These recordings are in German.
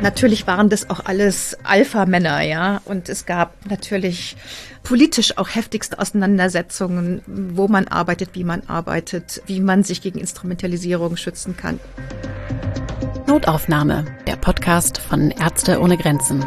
Natürlich waren das auch alles Alpha-Männer, ja. Und es gab natürlich politisch auch heftigste Auseinandersetzungen, wo man arbeitet, wie man sich gegen Instrumentalisierung schützen kann. Notaufnahme, der Podcast von Ärzte ohne Grenzen.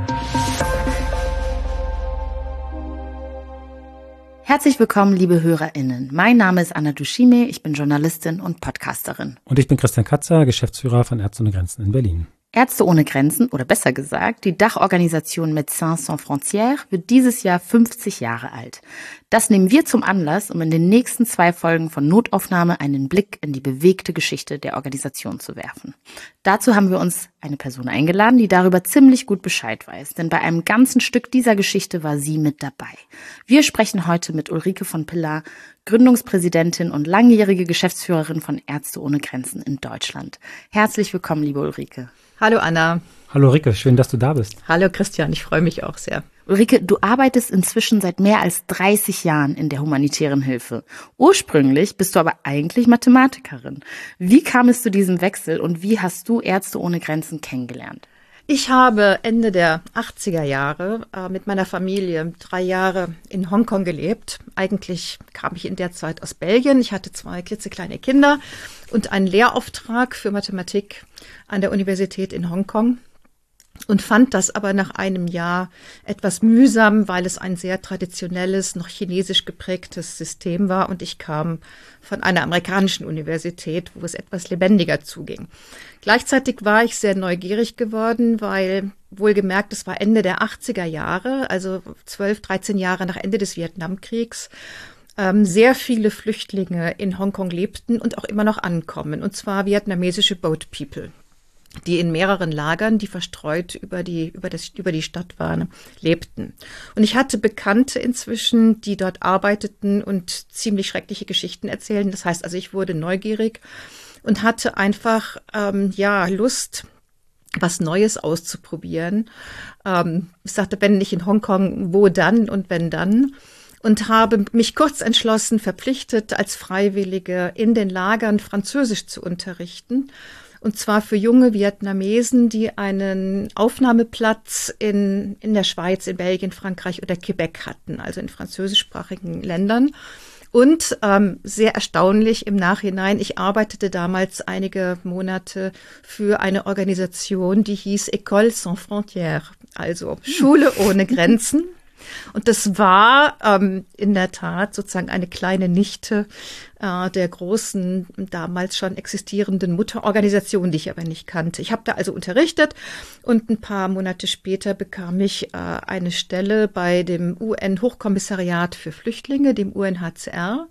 Herzlich willkommen, liebe HörerInnen. Mein Name ist Anna Dushime, ich bin Journalistin und Podcasterin. Und ich bin Christian Katzer, Geschäftsführer von Ärzte ohne Grenzen in Berlin. Ärzte ohne Grenzen, oder besser gesagt, die Dachorganisation Médecins Sans Frontières wird dieses Jahr 50 Jahre alt. Das nehmen wir zum Anlass, um in den nächsten 2 Folgen von Notaufnahme einen Blick in die bewegte Geschichte der Organisation zu werfen. Dazu haben wir uns eine Person eingeladen, die darüber ziemlich gut Bescheid weiß, denn bei einem ganzen Stück dieser Geschichte war sie mit dabei. Wir sprechen heute mit Ulrike von Pillar, Gründungspräsidentin und langjährige Geschäftsführerin von Ärzte ohne Grenzen in Deutschland. Herzlich willkommen, liebe Ulrike. Hallo Anna. Hallo Ulrike, schön, dass du da bist. Hallo Christian, ich freue mich auch sehr. Ulrike, du arbeitest inzwischen seit mehr als 30 Jahren in der humanitären Hilfe. Ursprünglich bist du aber eigentlich Mathematikerin. Wie kam es zu diesem Wechsel und wie hast du Ärzte ohne Grenzen kennengelernt? Ich habe Ende der 80er Jahre mit meiner Familie 3 Jahre in Hongkong gelebt. Eigentlich kam ich in der Zeit aus Belgien. Ich hatte 2 klitzekleine Kinder und einen Lehrauftrag für Mathematik an der Universität in Hongkong. Und fand das aber nach einem Jahr etwas mühsam, weil es ein sehr traditionelles, noch chinesisch geprägtes System war. Und ich kam von einer amerikanischen Universität, wo es etwas lebendiger zuging. Gleichzeitig war ich sehr neugierig geworden, weil wohlgemerkt, es war Ende der 80er Jahre, also 12, 13 Jahre nach Ende des Vietnamkriegs, sehr viele Flüchtlinge in Hongkong lebten und auch immer noch ankommen. Und zwar vietnamesische Boat People, die in mehreren Lagern, die verstreut über die Stadt waren, lebten. Und ich hatte Bekannte inzwischen, die dort arbeiteten und ziemlich schreckliche Geschichten erzählen. Das heißt also, ich wurde neugierig und hatte einfach Lust, was Neues auszuprobieren. Ich sagte, wenn nicht in Hongkong, wo dann und wenn dann? Und habe mich kurz entschlossen, verpflichtet, als Freiwillige in den Lagern Französisch zu unterrichten. Und zwar für junge Vietnamesen, die einen Aufnahmeplatz in der Schweiz, in Belgien, Frankreich oder Quebec hatten, also in französischsprachigen Ländern. Und sehr erstaunlich im Nachhinein, ich arbeitete damals einige Monate für eine Organisation, die hieß École Sans Frontières, also Schule ohne Grenzen. Und das war in der Tat sozusagen eine kleine Nichte der großen, damals schon existierenden Mutterorganisation, die ich aber nicht kannte. Ich habe da also unterrichtet und ein paar Monate später bekam ich eine Stelle bei dem UN-Hochkommissariat für Flüchtlinge, dem UNHCR.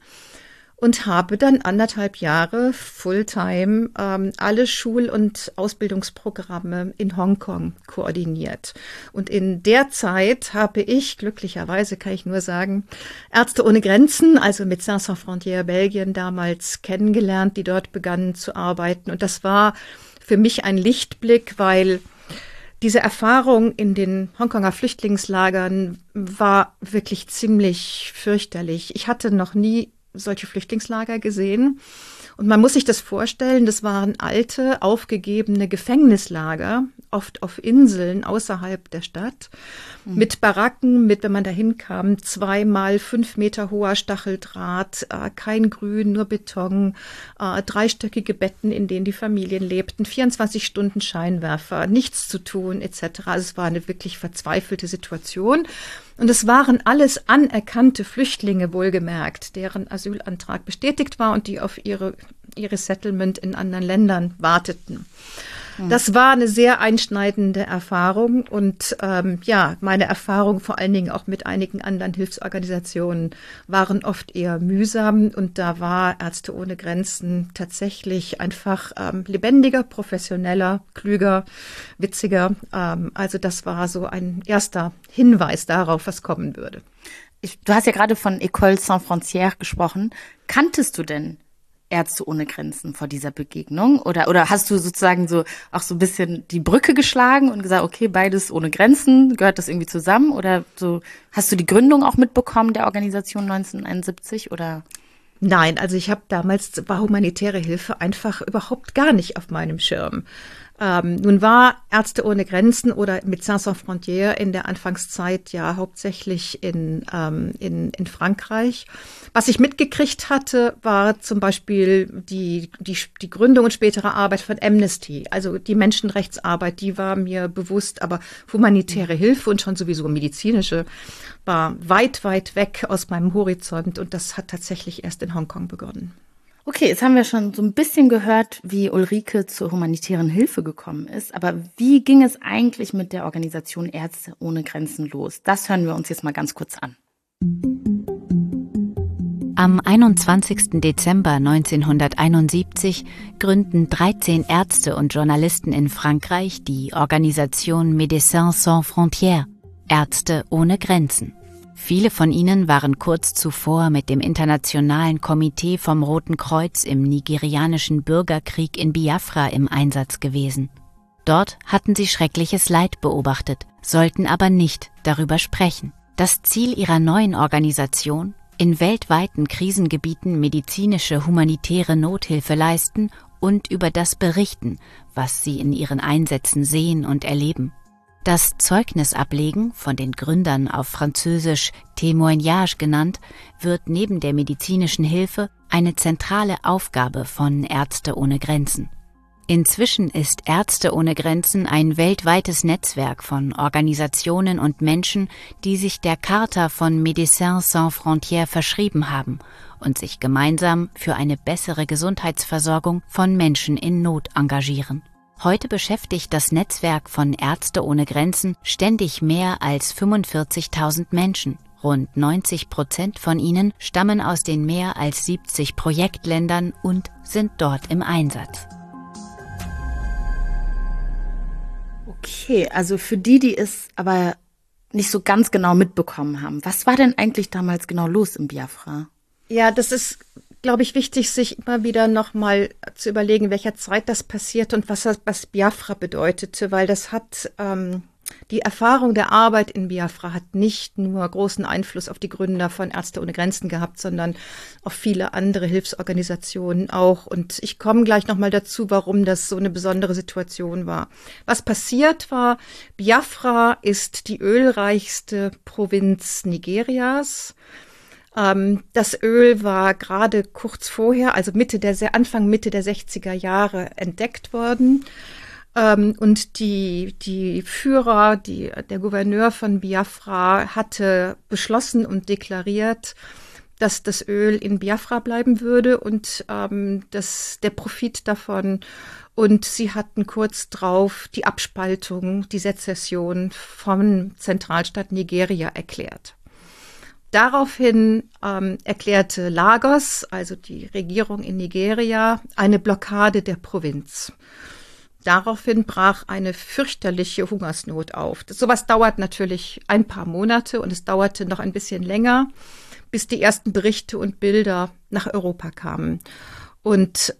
Und habe dann 1,5 Jahre Fulltime alle Schul- und Ausbildungsprogramme in Hongkong koordiniert. Und in der Zeit habe ich, glücklicherweise kann ich nur sagen, Ärzte ohne Grenzen, also Médecins Sans Frontières Belgien damals kennengelernt, die dort begannen zu arbeiten. Und das war für mich ein Lichtblick, weil diese Erfahrung in den Hongkonger Flüchtlingslagern war wirklich ziemlich fürchterlich. Ich hatte noch nie solche Flüchtlingslager gesehen. Und man muss sich das vorstellen, das waren alte, aufgegebene Gefängnislager, oft auf Inseln außerhalb der Stadt, mit Baracken, wenn man da hinkam, 2x5 Meter hoher Stacheldraht, kein Grün, nur Beton, 3-stöckige Betten, in denen die Familien lebten, 24 Stunden Scheinwerfer, nichts zu tun, etc. Also es war eine wirklich verzweifelte Situation. Und es waren alles anerkannte Flüchtlinge, wohlgemerkt, deren Asylantrag bestätigt war und die auf ihre Settlement in anderen Ländern warteten. Das war eine sehr einschneidende Erfahrung und meine Erfahrungen vor allen Dingen auch mit einigen anderen Hilfsorganisationen waren oft eher mühsam und da war Ärzte ohne Grenzen tatsächlich einfach lebendiger, professioneller, klüger, witziger. Also das war so ein erster Hinweis darauf, was kommen würde. Du hast ja gerade von École Sans Frontières gesprochen. Kanntest du denn Ärzte ohne Grenzen vor dieser Begegnung? Oder hast du sozusagen so auch so ein bisschen die Brücke geschlagen und gesagt, okay, beides ohne Grenzen, gehört das irgendwie zusammen? Oder so hast du die Gründung auch mitbekommen der Organisation 1971 oder? Nein, also war humanitäre Hilfe einfach überhaupt gar nicht auf meinem Schirm. Nun war Ärzte ohne Grenzen oder Médecins Sans Frontières in der Anfangszeit ja hauptsächlich in Frankreich. Was ich mitgekriegt hatte, war zum Beispiel die Gründung und spätere Arbeit von Amnesty. Also die Menschenrechtsarbeit, die war mir bewusst, aber humanitäre Hilfe und schon sowieso medizinische war weit, weit weg aus meinem Horizont. Und das hat tatsächlich erst in Hongkong begonnen. Okay, jetzt haben wir schon so ein bisschen gehört, wie Ulrike zur humanitären Hilfe gekommen ist. Aber wie ging es eigentlich mit der Organisation Ärzte ohne Grenzen los? Das hören wir uns jetzt mal ganz kurz an. Am 21. Dezember 1971 gründen 13 Ärzte und Journalisten in Frankreich die Organisation Médecins Sans Frontières, Ärzte ohne Grenzen. Viele von ihnen waren kurz zuvor mit dem Internationalen Komitee vom Roten Kreuz im nigerianischen Bürgerkrieg in Biafra im Einsatz gewesen. Dort hatten sie schreckliches Leid beobachtet, sollten aber nicht darüber sprechen. Das Ziel ihrer neuen Organisation: in weltweiten Krisengebieten medizinische humanitäre Nothilfe leisten und über das berichten, was sie in ihren Einsätzen sehen und erleben. Das Zeugnis ablegen, von den Gründern auf Französisch Témoignage genannt, wird neben der medizinischen Hilfe eine zentrale Aufgabe von Ärzte ohne Grenzen. Inzwischen ist Ärzte ohne Grenzen ein weltweites Netzwerk von Organisationen und Menschen, die sich der Charta von Médecins Sans Frontières verschrieben haben und sich gemeinsam für eine bessere Gesundheitsversorgung von Menschen in Not engagieren. Heute beschäftigt das Netzwerk von Ärzte ohne Grenzen ständig mehr als 45.000 Menschen. Rund 90% von ihnen stammen aus den mehr als 70 Projektländern und sind dort im Einsatz. Okay, also für die es aber nicht so ganz genau mitbekommen haben, was war denn eigentlich damals genau los in Biafra? Ja, das ist, glaube ich, wichtig, sich immer wieder nochmal zu überlegen, in welcher Zeit das passiert und was Biafra bedeutete, weil das hat, die Erfahrung der Arbeit in Biafra hat nicht nur großen Einfluss auf die Gründer von Ärzte ohne Grenzen gehabt, sondern auf viele andere Hilfsorganisationen auch. Und ich komme gleich nochmal dazu, warum das so eine besondere Situation war. Was passiert war: Biafra ist die ölreichste Provinz Nigerias. Das Öl war gerade kurz vorher, also Anfang Mitte der 60er Jahre entdeckt worden. Und die Führer, der Gouverneur von Biafra hatte beschlossen und deklariert, dass das Öl in Biafra bleiben würde und der Profit davon. Und sie hatten kurz drauf die Abspaltung, die Sezession vom Zentralstaat Nigeria erklärt. Daraufhin erklärte Lagos, also die Regierung in Nigeria, eine Blockade der Provinz. Daraufhin brach eine fürchterliche Hungersnot auf. Sowas dauert natürlich ein paar Monate und es dauerte noch ein bisschen länger, bis die ersten Berichte und Bilder nach Europa kamen. Und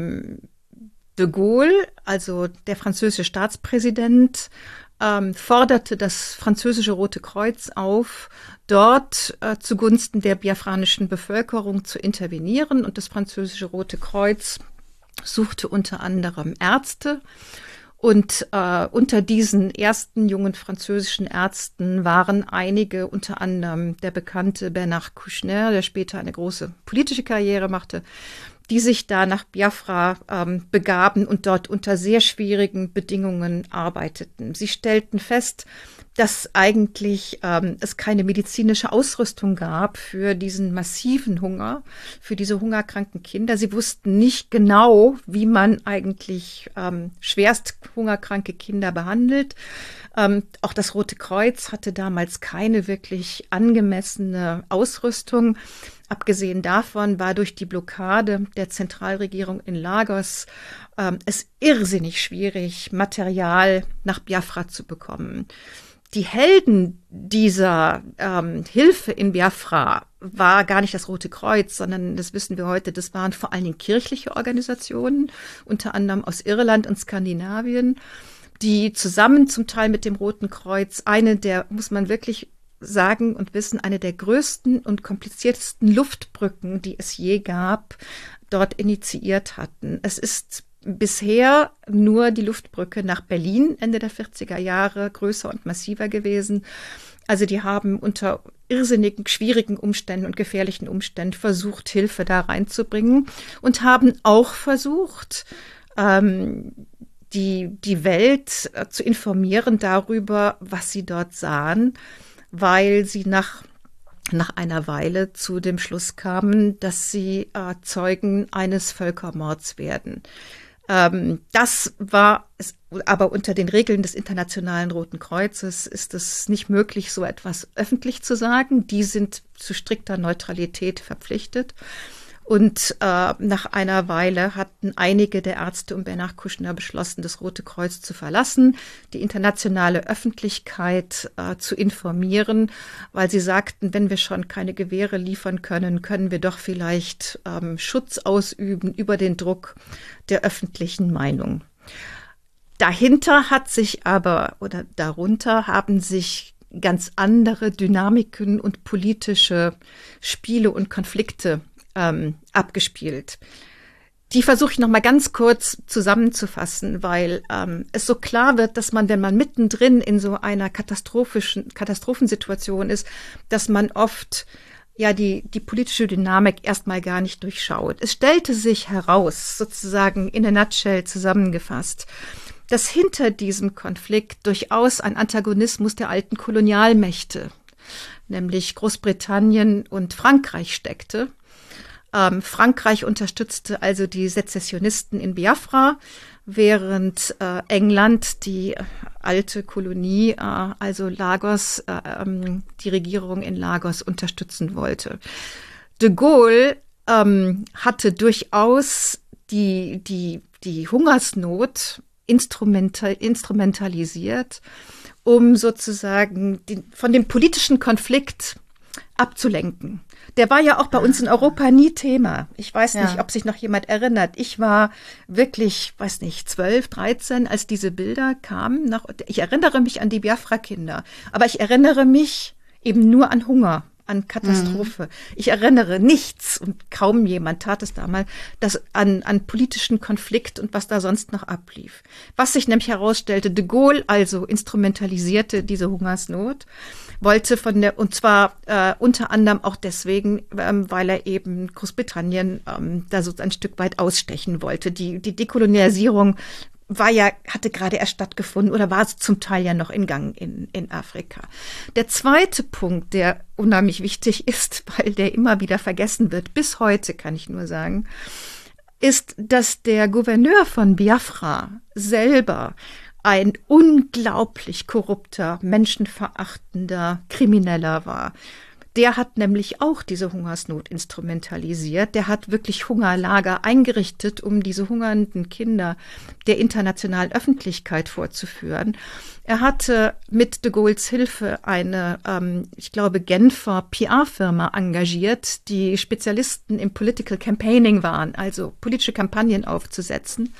de Gaulle, also der französische Staatspräsident, forderte das französische Rote Kreuz auf, dort zugunsten der biafranischen Bevölkerung zu intervenieren. Und das französische Rote Kreuz suchte unter anderem Ärzte. Und unter diesen ersten jungen französischen Ärzten waren einige, unter anderem der bekannte Bernard Kouchner, der später eine große politische Karriere machte, die sich da nach Biafra begaben und dort unter sehr schwierigen Bedingungen arbeiteten. Sie stellten fest, dass eigentlich es keine medizinische Ausrüstung gab für diesen massiven Hunger, für diese hungerkranken Kinder. Sie wussten nicht genau, wie man eigentlich schwerst hungerkranke Kinder behandelt. Auch das Rote Kreuz hatte damals keine wirklich angemessene Ausrüstung. Abgesehen davon war durch die Blockade der Zentralregierung in Lagos es irrsinnig schwierig, Material nach Biafra zu bekommen. Die Helden dieser Hilfe in Biafra war gar nicht das Rote Kreuz, sondern, das wissen wir heute, das waren vor allen Dingen kirchliche Organisationen, unter anderem aus Irland und Skandinavien, die zusammen zum Teil mit dem Roten Kreuz eine der, muss man wirklich sagen und wissen, eine der größten und kompliziertesten Luftbrücken, die es je gab, dort initiiert hatten. Es ist bisher nur die Luftbrücke nach Berlin Ende der 40er Jahre größer und massiver gewesen. Also die haben unter irrsinnigen, schwierigen Umständen und gefährlichen Umständen versucht, Hilfe da reinzubringen und haben auch versucht, die Welt zu informieren darüber, was sie dort sahen, weil sie nach einer Weile zu dem Schluss kamen, dass sie Zeugen eines Völkermords werden. Das war es, aber unter den Regeln des Internationalen Roten Kreuzes ist es nicht möglich, so etwas öffentlich zu sagen. Die sind zu strikter Neutralität verpflichtet. Und nach einer Weile hatten einige der Ärzte um Bernard Kouchner beschlossen, das Rote Kreuz zu verlassen, die internationale Öffentlichkeit zu informieren, weil sie sagten, wenn wir schon keine Gewehre liefern können, können wir doch vielleicht Schutz ausüben über den Druck der öffentlichen Meinung. Dahinter hat sich aber, oder darunter haben sich ganz andere Dynamiken und politische Spiele und Konflikte abgespielt. Die versuche ich noch mal ganz kurz zusammenzufassen, weil es so klar wird, dass man, wenn man mittendrin in so einer Katastrophensituation ist, dass man oft ja die politische Dynamik erstmal gar nicht durchschaut. Es stellte sich heraus, sozusagen in a nutshell zusammengefasst, dass hinter diesem Konflikt durchaus ein Antagonismus der alten Kolonialmächte, nämlich Großbritannien und Frankreich, steckte. Frankreich unterstützte also die Sezessionisten in Biafra, während England die alte Kolonie, also Lagos, die Regierung in Lagos unterstützen wollte. De Gaulle hatte durchaus die Hungersnot instrumentalisiert, um sozusagen von dem politischen Konflikt abzulenken. Der war ja auch bei uns in Europa nie Thema. Ich weiß nicht, ob sich noch jemand erinnert. Ich war wirklich, 12, 13, als diese Bilder kamen. Ich erinnere mich an die Biafra-Kinder, aber ich erinnere mich eben nur an Hunger, an Katastrophe. Ich erinnere nichts, und kaum jemand tat es damals, an politischen Konflikt und was da sonst noch ablief. Was sich nämlich herausstellte, de Gaulle also instrumentalisierte diese Hungersnot, wollte und zwar unter anderem auch deswegen, weil er eben Großbritannien da so ein Stück weit ausstechen wollte. Die Dekolonialisierung hatte gerade erst stattgefunden oder war zum Teil ja noch in Gang in Afrika. Der zweite Punkt, der unheimlich wichtig ist, weil der immer wieder vergessen wird, bis heute kann ich nur sagen, ist, dass der Gouverneur von Biafra selber ein unglaublich korrupter, menschenverachtender Krimineller war. Der hat nämlich auch diese Hungersnot instrumentalisiert. Der hat wirklich Hungerlager eingerichtet, um diese hungernden Kinder der internationalen Öffentlichkeit vorzuführen. Er hatte mit de Gaulles Hilfe eine, ich glaube, Genfer PR-Firma engagiert, die Spezialisten im Political Campaigning waren, also politische Kampagnen aufzusetzen,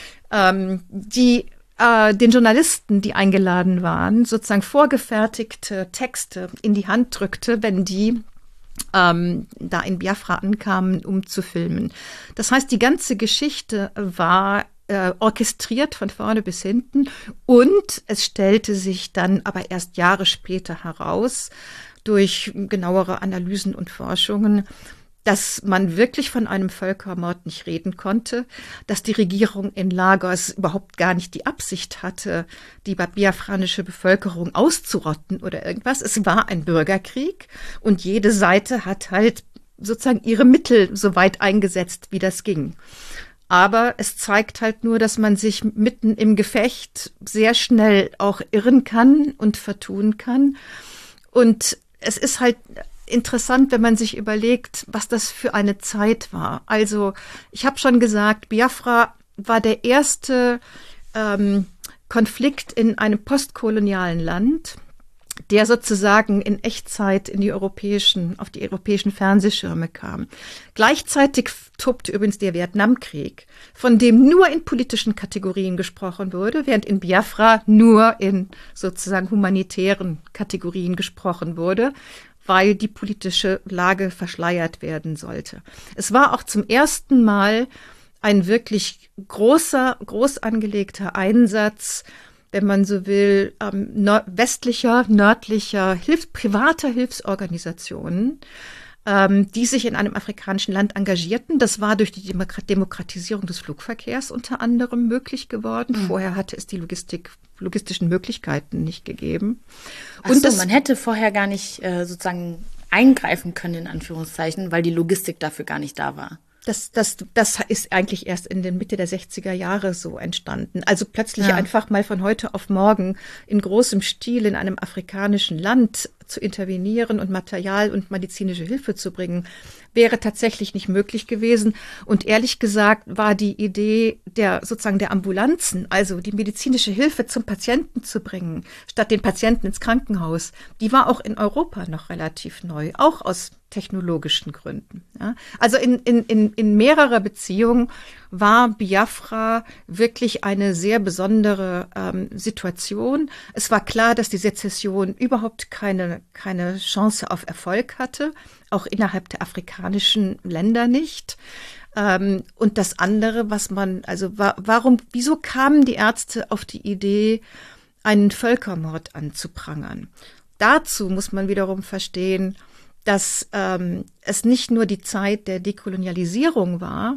die den Journalisten, die eingeladen waren, sozusagen vorgefertigte Texte in die Hand drückte, wenn die da in Biafra ankamen, um zu filmen. Das heißt, die ganze Geschichte war orchestriert von vorne bis hinten, und es stellte sich dann aber erst Jahre später heraus, durch genauere Analysen und Forschungen, dass man wirklich von einem Völkermord nicht reden konnte, dass die Regierung in Lagos überhaupt gar nicht die Absicht hatte, die biafranische Bevölkerung auszurotten oder irgendwas. Es war ein Bürgerkrieg, und jede Seite hat halt sozusagen ihre Mittel so weit eingesetzt, wie das ging. Aber es zeigt halt nur, dass man sich mitten im Gefecht sehr schnell auch irren kann und vertun kann. Und es ist halt interessant, wenn man sich überlegt, was das für eine Zeit war. Also ich habe schon gesagt, Biafra war der erste Konflikt in einem postkolonialen Land, der sozusagen in Echtzeit auf die europäischen Fernsehschirme kam. Gleichzeitig tobte übrigens der Vietnamkrieg, von dem nur in politischen Kategorien gesprochen wurde, während in Biafra nur in sozusagen humanitären Kategorien gesprochen wurde, weil die politische Lage verschleiert werden sollte. Es war auch zum ersten Mal ein wirklich groß angelegter Einsatz, wenn man so will, westlicher, nördlicher, privater Hilfsorganisationen, die sich in einem afrikanischen Land engagierten. Das war durch die Demokratisierung des Flugverkehrs unter anderem möglich geworden. Vorher hatte es die logistischen Möglichkeiten nicht gegeben. Und man hätte vorher gar nicht sozusagen eingreifen können, in Anführungszeichen, weil die Logistik dafür gar nicht da war. Das ist eigentlich erst in der Mitte der 60er Jahre so entstanden. Also plötzlich einfach mal von heute auf morgen in großem Stil in einem afrikanischen Land zu intervenieren und Material und medizinische Hilfe zu bringen, wäre tatsächlich nicht möglich gewesen. Und ehrlich gesagt war die Idee der Ambulanzen, also die medizinische Hilfe zum Patienten zu bringen, statt den Patienten ins Krankenhaus, die war auch in Europa noch relativ neu, auch aus technologischen Gründen. Ja. Also in mehrerer Beziehung war Biafra wirklich eine sehr besondere Situation. Es war klar, dass die Sezession überhaupt keine Chance auf Erfolg hatte, auch innerhalb der afrikanischen Länder nicht. Und das andere, wieso kamen die Ärzte auf die Idee, einen Völkermord anzuprangern? Dazu muss man wiederum verstehen, dass es nicht nur die Zeit der Dekolonialisierung war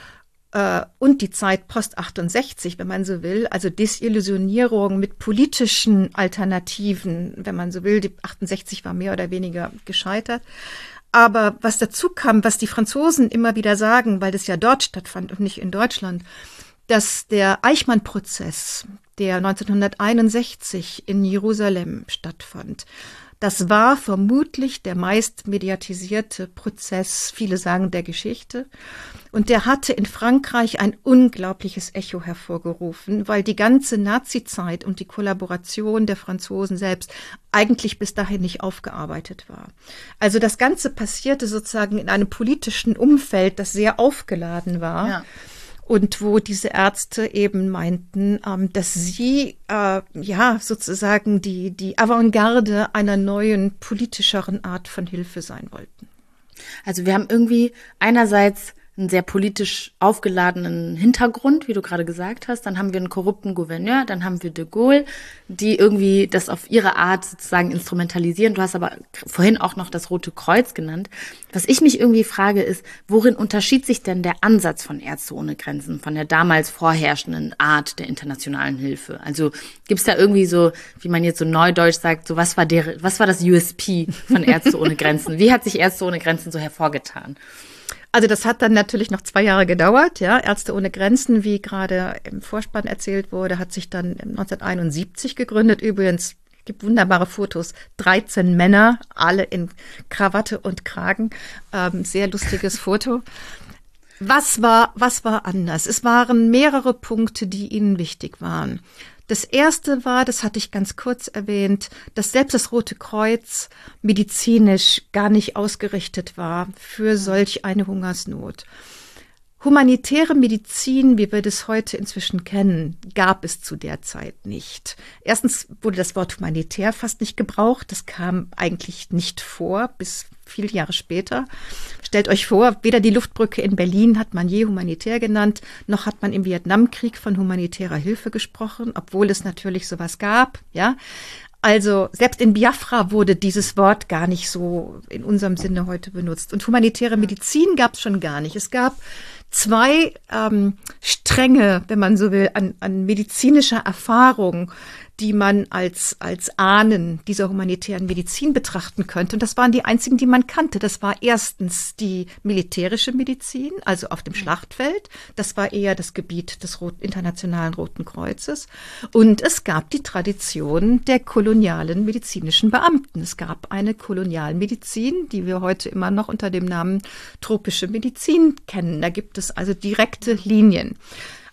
und die Zeit post-68, wenn man so will, also Desillusionierung mit politischen Alternativen, wenn man so will. Die 68 war mehr oder weniger gescheitert. Aber was dazu kam, was die Franzosen immer wieder sagen, weil das ja dort stattfand und nicht in Deutschland, dass der Eichmann-Prozess, der 1961 in Jerusalem stattfand, das war vermutlich der meist mediatisierte Prozess, viele sagen der Geschichte. Und der hatte in Frankreich ein unglaubliches Echo hervorgerufen, weil die ganze Nazi-Zeit und die Kollaboration der Franzosen selbst eigentlich bis dahin nicht aufgearbeitet war. Also das Ganze passierte sozusagen in einem politischen Umfeld, das sehr aufgeladen war. Ja. Und wo diese Ärzte eben meinten, dass sie sozusagen die Avantgarde einer neuen, politischeren Art von Hilfe sein wollten. Also wir haben irgendwie einerseits einen sehr politisch aufgeladenen Hintergrund, wie du gerade gesagt hast. Dann haben wir einen korrupten Gouverneur, dann haben wir de Gaulle, die irgendwie das auf ihre Art sozusagen instrumentalisieren. Du hast aber vorhin auch noch das Rote Kreuz genannt. Was ich mich irgendwie frage ist, worin unterschied sich denn der Ansatz von Ärzte ohne Grenzen von der damals vorherrschenden Art der internationalen Hilfe? Also gibt es da irgendwie so, wie man jetzt so neudeutsch sagt, so was war das USP von Ärzte ohne Grenzen? Wie hat sich Ärzte ohne Grenzen so hervorgetan? Also das hat dann natürlich noch 2 Jahre gedauert. Ja, Ärzte ohne Grenzen, wie gerade im Vorspann erzählt wurde, hat sich dann 1971 gegründet. Übrigens, es gibt wunderbare Fotos. 13 Männer, alle in Krawatte und Kragen. Sehr lustiges Foto. Was war anders? Es waren mehrere Punkte, die ihnen wichtig waren. Das erste war, das hatte ich ganz kurz erwähnt, dass selbst das Rote Kreuz medizinisch gar nicht ausgerichtet war für solch eine Hungersnot. Humanitäre Medizin, wie wir das heute inzwischen kennen, gab es zu der Zeit nicht. Erstens wurde das Wort humanitär fast nicht gebraucht. Das kam eigentlich nicht vor, bis viele Jahre später. Stellt euch vor, weder die Luftbrücke in Berlin hat man je humanitär genannt, noch hat man im Vietnamkrieg von humanitärer Hilfe gesprochen, obwohl es natürlich sowas gab, ja. Also selbst in Biafra wurde dieses Wort gar nicht so in unserem Sinne heute benutzt. Und humanitäre Medizin gab es schon gar nicht. Es gab 2 Stränge, wenn man so will, an medizinischer Erfahrung, die man als Ahnen dieser humanitären Medizin betrachten könnte. Und das waren die einzigen, die man kannte. Das war erstens die militärische Medizin, also auf dem Schlachtfeld. Das war eher das Gebiet des Internationalen Roten Kreuzes. Und es gab die Tradition der kolonialen medizinischen Beamten. Es gab eine Kolonialmedizin, die wir heute immer noch unter dem Namen tropische Medizin kennen. Da gibt es also direkte Linien.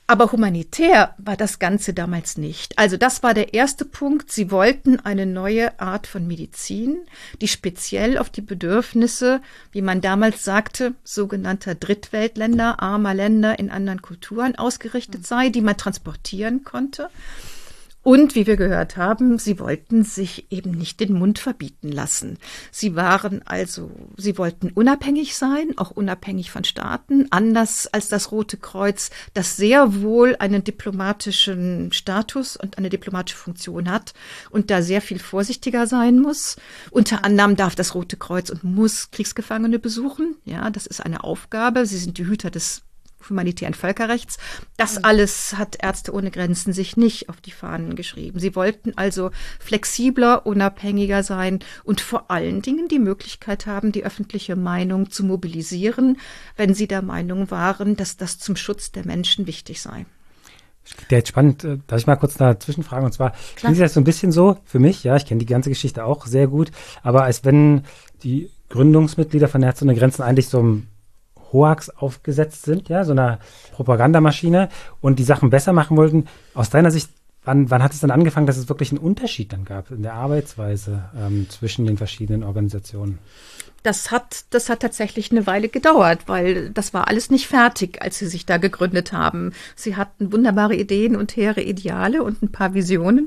Aber humanitär war das Ganze damals nicht. Also das war der erste Punkt. Sie wollten eine neue Art von Medizin, die speziell auf die Bedürfnisse, wie man damals sagte, sogenannter Drittweltländer, armer Länder in anderen Kulturen ausgerichtet sei, die man transportieren konnte. Und wie wir gehört haben, sie wollten sich eben nicht den Mund verbieten lassen. Sie wollten unabhängig sein, auch unabhängig von Staaten, anders als das Rote Kreuz, das sehr wohl einen diplomatischen Status und eine diplomatische Funktion hat und da sehr viel vorsichtiger sein muss. Unter anderem darf das Rote Kreuz und muss Kriegsgefangene besuchen. Ja, das ist eine Aufgabe. Sie sind die Hüter des humanitären Völkerrechts. Das alles hat Ärzte ohne Grenzen sich nicht auf die Fahnen geschrieben. Sie wollten also flexibler, unabhängiger sein und vor allen Dingen die Möglichkeit haben, die öffentliche Meinung zu mobilisieren, wenn sie der Meinung waren, dass das zum Schutz der Menschen wichtig sei. Der jetzt spannend, darf ich mal kurz dazwischen fragen? Und zwar klingt das so ein bisschen so für mich, ja, ich kenne die ganze Geschichte auch sehr gut, aber als wenn die Gründungsmitglieder von Ärzte ohne Grenzen eigentlich so ein Hoax aufgesetzt sind, ja, so einer Propagandamaschine und die Sachen besser machen wollten. Aus deiner Sicht, wann hat es dann angefangen, dass es wirklich einen Unterschied dann gab in der Arbeitsweise zwischen den verschiedenen Organisationen? Das hat tatsächlich eine Weile gedauert, weil das war alles nicht fertig, als sie sich da gegründet haben. Sie hatten wunderbare Ideen und hehre Ideale und ein paar Visionen.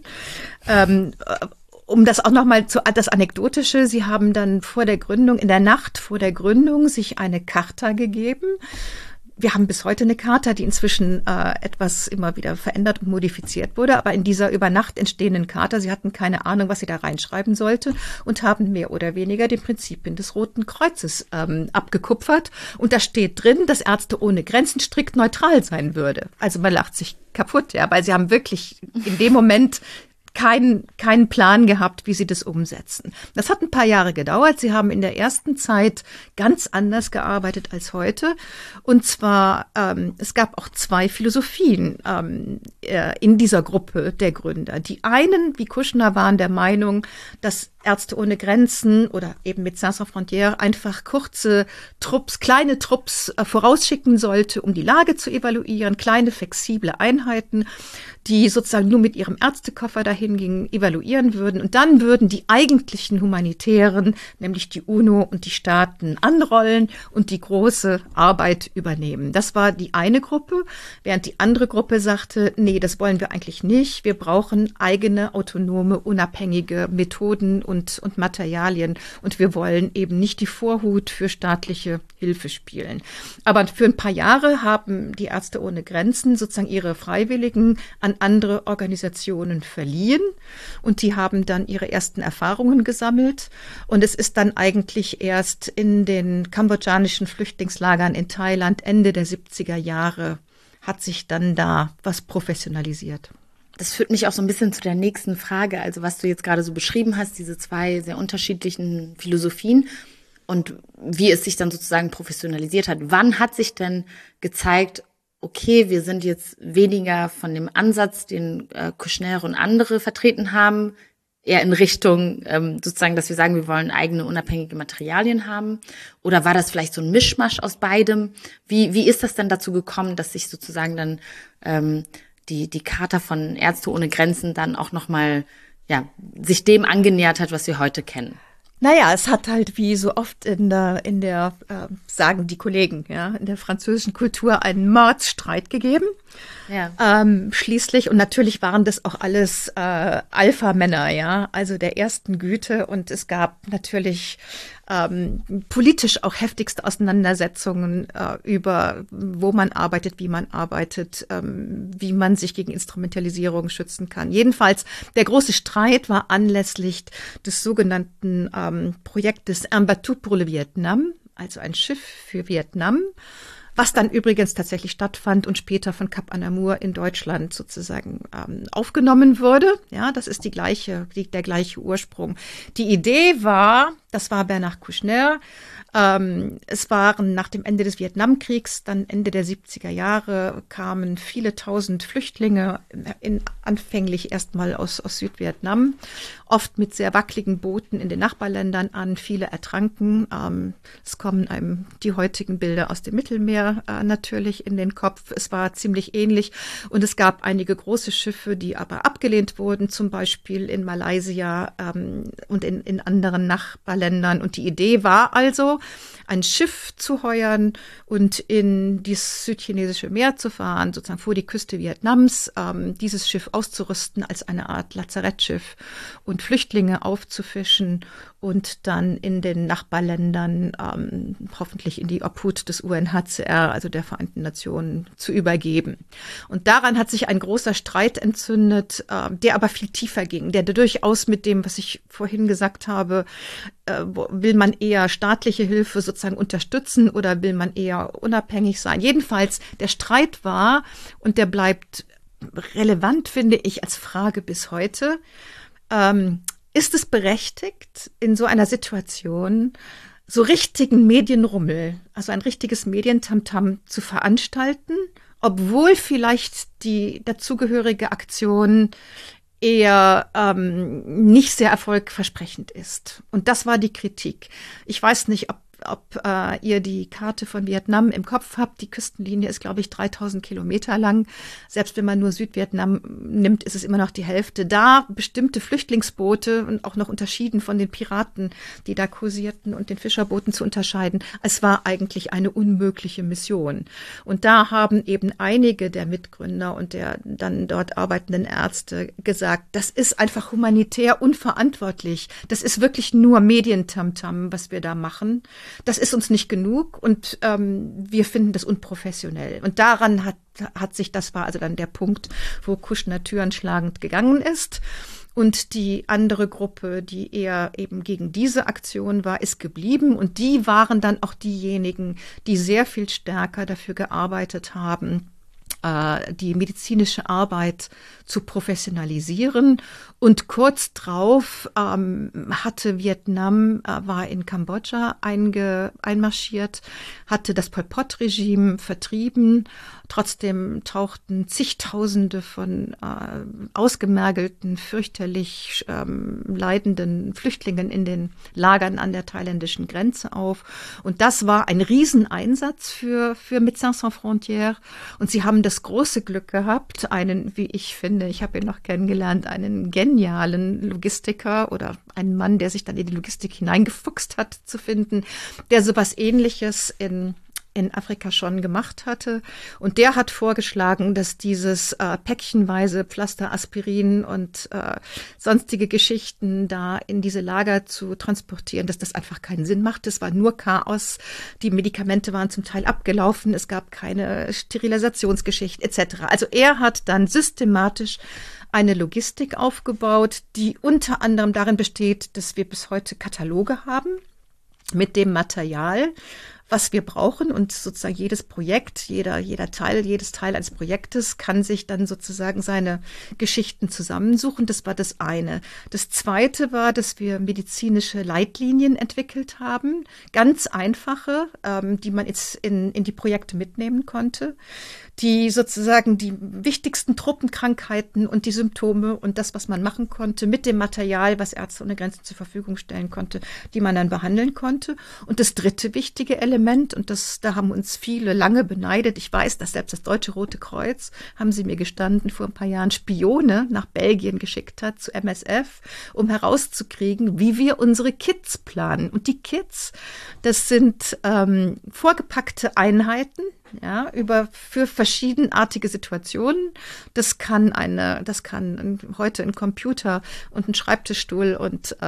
Um das auch nochmal das Anekdotische, sie haben dann in der Nacht vor der Gründung, sich eine Charta gegeben. Wir haben bis heute eine Charta, die inzwischen etwas immer wieder verändert und modifiziert wurde. Aber in dieser über Nacht entstehenden Charta, sie hatten keine Ahnung, was sie da reinschreiben sollte und haben mehr oder weniger den Prinzipien des Roten Kreuzes abgekupfert. Und da steht drin, dass Ärzte ohne Grenzen strikt neutral sein würde. Also man lacht sich kaputt, ja, weil sie haben wirklich in dem Moment keinen Plan gehabt, wie sie das umsetzen. Das hat ein paar Jahre gedauert. Sie haben in der ersten Zeit ganz anders gearbeitet als heute. Und zwar, es gab auch zwei Philosophien in dieser Gruppe der Gründer. Die einen, wie Kouchner, waren der Meinung, dass Ärzte ohne Grenzen oder eben Médecins Sans Frontières einfach kleine Trupps vorausschicken sollte, um die Lage zu evaluieren, kleine flexible Einheiten, die sozusagen nur mit ihrem Ärztekoffer dahin gingen, evaluieren würden. Und dann würden die eigentlichen Humanitären, nämlich die UNO und die Staaten, anrollen und die große Arbeit übernehmen. Das war die eine Gruppe, während die andere Gruppe sagte, nee, das wollen wir eigentlich nicht. Wir brauchen eigene, autonome, unabhängige Methoden und Materialien. Und wir wollen eben nicht die Vorhut für staatliche Hilfe spielen. Aber für ein paar Jahre haben die Ärzte ohne Grenzen sozusagen ihre Freiwilligen an andere Organisationen verliehen. Und die haben dann ihre ersten Erfahrungen gesammelt. Und es ist dann eigentlich erst in den kambodschanischen Flüchtlingslagern in Thailand Ende der 70er Jahre hat sich dann da was professionalisiert. Das führt mich auch so ein bisschen zu der nächsten Frage, also was du jetzt gerade so beschrieben hast, diese zwei sehr unterschiedlichen Philosophien und wie es sich dann sozusagen professionalisiert hat. Wann hat sich denn gezeigt, okay, wir sind jetzt weniger von dem Ansatz, den Kouchner und andere vertreten haben, eher in Richtung sozusagen, dass wir sagen, wir wollen eigene unabhängige Materialien haben? Oder war das vielleicht so ein Mischmasch aus beidem? Wie ist das denn dazu gekommen, dass sich sozusagen dann die Charta von Ärzte ohne Grenzen dann auch nochmal, ja, sich dem angenähert hat, was wir heute kennen? Naja, es hat halt wie so oft in der sagen die Kollegen, ja, in der französischen Kultur einen Mordsstreit gegeben. Ja. Schließlich, und natürlich waren das auch alles Alpha-Männer, ja, also der ersten Güte. Und es gab natürlich politisch auch heftigste Auseinandersetzungen über, wo man arbeitet, wie man sich gegen Instrumentalisierung schützen kann. Jedenfalls, der große Streit war anlässlich des sogenannten Projektes Un bateau pour le Vietnam, also ein Schiff für Vietnam, was dann übrigens tatsächlich stattfand und später von Cap Anamur in Deutschland sozusagen aufgenommen wurde. Ja, das ist der gleiche Ursprung. Die Idee war, Das war Bernard Kouchner. Es waren nach dem Ende des Vietnamkriegs, dann Ende der 70er Jahre, kamen viele tausend Flüchtlinge anfänglich erstmal aus Südvietnam, oft mit sehr wackeligen Booten in den Nachbarländern an. Viele ertranken. Es kommen einem die heutigen Bilder aus dem Mittelmeer natürlich in den Kopf. Es war ziemlich ähnlich und es gab einige große Schiffe, die aber abgelehnt wurden, zum Beispiel in Malaysia und in anderen Nachbarländern. Und die Idee war also, ein Schiff zu heuern und in das südchinesische Meer zu fahren, sozusagen vor die Küste Vietnams, dieses Schiff auszurüsten als eine Art Lazarettschiff und Flüchtlinge aufzufischen und dann in den Nachbarländern hoffentlich in die Obhut des UNHCR, also der Vereinten Nationen, zu übergeben. Und daran hat sich ein großer Streit entzündet, der aber viel tiefer ging, der durchaus mit dem, was ich vorhin gesagt habe, will man eher staatliche Hilfe sozusagen unterstützen oder will man eher unabhängig sein? Jedenfalls, der Streit war, und der bleibt relevant, finde ich, als Frage bis heute, ist es berechtigt, in so einer Situation so richtigen Medienrummel, also ein richtiges Medientamtam zu veranstalten, obwohl vielleicht die dazugehörige Aktion eher nicht sehr erfolgversprechend ist. Und das war die Kritik. Ich weiß nicht, ob ihr die Karte von Vietnam im Kopf habt. Die Küstenlinie ist, glaube ich, 3000 Kilometer lang. Selbst wenn man nur Südvietnam nimmt, ist es immer noch die Hälfte. Da bestimmte Flüchtlingsboote und auch noch unterschieden von den Piraten, die da kursierten, und den Fischerbooten zu unterscheiden. Es war eigentlich eine unmögliche Mission. Und da haben eben einige der Mitgründer und der dann dort arbeitenden Ärzte gesagt, das ist einfach humanitär unverantwortlich. Das ist wirklich nur Medientamtam, was wir da machen. Das ist uns nicht genug und wir finden das unprofessionell. Und daran das war also dann der Punkt, wo Kouchner türenschlagend gegangen ist. Und die andere Gruppe, die eher eben gegen diese Aktion war, ist geblieben. Und die waren dann auch diejenigen, die sehr viel stärker dafür gearbeitet haben, die medizinische Arbeit zu professionalisieren. Und kurz drauf hatte Vietnam, war in Kambodscha einmarschiert, hatte das Pol Pot-Regime vertrieben. Trotzdem tauchten zigtausende von ausgemergelten, fürchterlich leidenden Flüchtlingen in den Lagern an der thailändischen Grenze auf. Und das war ein Rieseneinsatz für Médecins Sans Frontières. Und sie haben das große Glück gehabt, einen, wie ich finde, ich habe ihn noch kennengelernt, einen genialen Logistiker oder einen Mann, der sich dann in die Logistik hineingefuchst hat, zu finden, der sowas Ähnliches in Afrika schon gemacht hatte. Und der hat vorgeschlagen, dass dieses päckchenweise Pflaster, Aspirin und sonstige Geschichten da in diese Lager zu transportieren, dass das einfach keinen Sinn macht. Das war nur Chaos. Die Medikamente waren zum Teil abgelaufen. Es gab keine Sterilisationsgeschichte etc. Also er hat dann systematisch eine Logistik aufgebaut, die unter anderem darin besteht, dass wir bis heute Kataloge haben mit dem Material, was wir brauchen, und sozusagen jedes Projekt, jedes Teil eines Projektes kann sich dann sozusagen seine Geschichten zusammensuchen. Das war das eine. Das zweite war, dass wir medizinische Leitlinien entwickelt haben, ganz einfache, die man jetzt in die Projekte mitnehmen konnte, die sozusagen die wichtigsten Truppenkrankheiten und die Symptome und das, was man machen konnte, mit dem Material, was Ärzte ohne Grenzen zur Verfügung stellen konnte, die man dann behandeln konnte. Und das dritte wichtige Element, und da haben uns viele lange beneidet, ich weiß, dass selbst das Deutsche Rote Kreuz, haben sie mir gestanden, vor ein paar Jahren Spione nach Belgien geschickt hat, zu MSF, um herauszukriegen, wie wir unsere Kits planen. Und die Kits, das sind vorgepackte Einheiten, ja, für verschiedenartige Situationen. Das kann heute ein Computer und ein Schreibtischstuhl und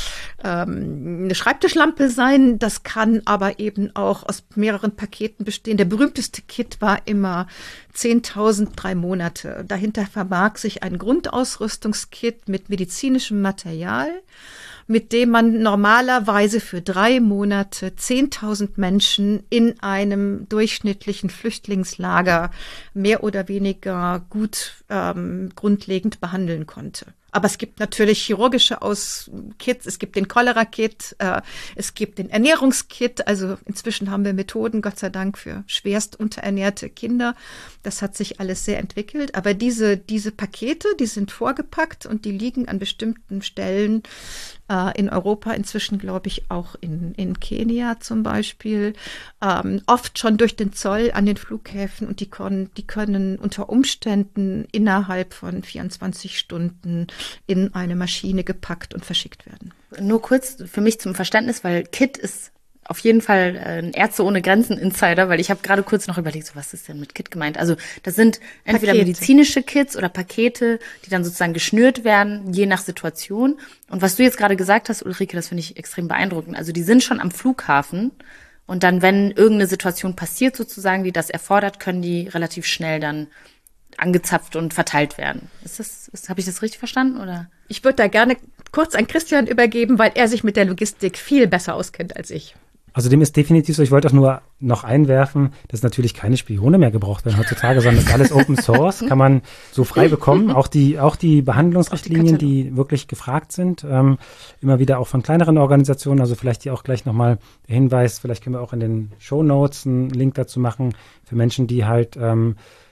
eine Schreibtischlampe sein. Das kann aber eben auch aus mehreren Paketen bestehen. Der berühmteste Kit war immer 10.000 3 Monate. Dahinter verbarg sich ein Grundausrüstungskit mit medizinischem Material, mit dem man normalerweise für 3 Monate 10.000 Menschen in einem durchschnittlichen Flüchtlingslager mehr oder weniger gut grundlegend behandeln konnte. Aber es gibt natürlich chirurgische Kits, es gibt den Cholera-Kit, es gibt den Ernährungskit. Also inzwischen haben wir Methoden, Gott sei Dank, für schwerst unterernährte Kinder. Das hat sich alles sehr entwickelt. Aber diese Pakete, die sind vorgepackt und die liegen an bestimmten Stellen in Europa, inzwischen glaube ich auch in Kenia zum Beispiel, oft schon durch den Zoll an den Flughäfen und die können unter Umständen innerhalb von 24 Stunden in eine Maschine gepackt und verschickt werden. Nur kurz für mich zum Verständnis, weil Kit ist auf jeden Fall ein Ärzte ohne Grenzen Insider, weil ich habe gerade kurz noch überlegt, so was ist denn mit Kit gemeint? Also das sind entweder medizinische Kits oder Pakete, die dann sozusagen geschnürt werden, je nach Situation. Und was du jetzt gerade gesagt hast, Ulrike, das finde ich extrem beeindruckend. Also die sind schon am Flughafen und dann, wenn irgendeine Situation passiert sozusagen, die das erfordert, können die relativ schnell dann angezapft und verteilt werden. Habe ich das richtig verstanden, oder? Ich würde da gerne kurz an Christian übergeben, weil er sich mit der Logistik viel besser auskennt als ich. Also dem ist definitiv so, ich wollte auch nur noch einwerfen, dass natürlich keine Spione mehr gebraucht werden heutzutage, sondern das ist alles Open Source, kann man so frei bekommen. Auch die Behandlungsrichtlinien, die wirklich gefragt sind, immer wieder auch von kleineren Organisationen, also vielleicht hier auch gleich nochmal der Hinweis, vielleicht können wir auch in den Shownotes einen Link dazu machen für Menschen, die halt in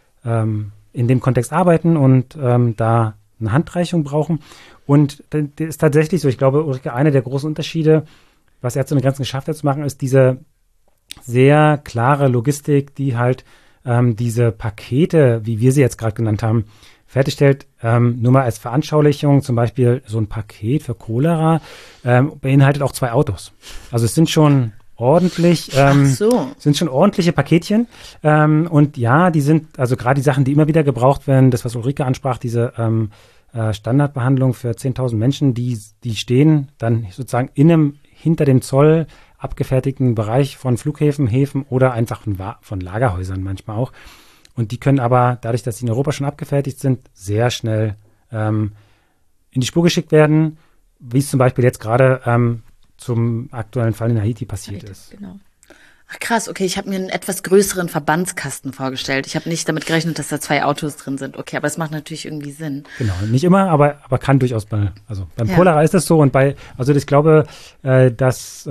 dem Kontext arbeiten und da eine Handreichung brauchen. Und das ist tatsächlich so, ich glaube, Ulrike, einer der großen Unterschiede, was Ärzte ohne Grenzen geschafft hat zu machen, ist diese sehr klare Logistik, die halt diese Pakete, wie wir sie jetzt gerade genannt haben, fertigstellt. Nur mal als Veranschaulichung, zum Beispiel so ein Paket für Cholera beinhaltet auch 2 Autos. Also es sind schon sind schon ordentliche Paketchen. Und ja, die sind, also gerade die Sachen, die immer wieder gebraucht werden, das, was Ulrike ansprach, diese Standardbehandlung für 10.000 Menschen, die stehen dann sozusagen hinter dem Zoll abgefertigten Bereich von Flughäfen, Häfen oder einfach von Lagerhäusern manchmal auch. Und die können aber, dadurch, dass sie in Europa schon abgefertigt sind, sehr schnell in die Spur geschickt werden, wie es zum Beispiel jetzt gerade zum aktuellen Fall in Haiti passiert ist. Genau. Ach krass, okay, ich habe mir einen etwas größeren Verbandskasten vorgestellt. Ich habe nicht damit gerechnet, dass da 2 Autos drin sind. Okay, aber es macht natürlich irgendwie Sinn. Genau, nicht immer, aber kann durchaus beim Cholera ist das so und ich glaube, dass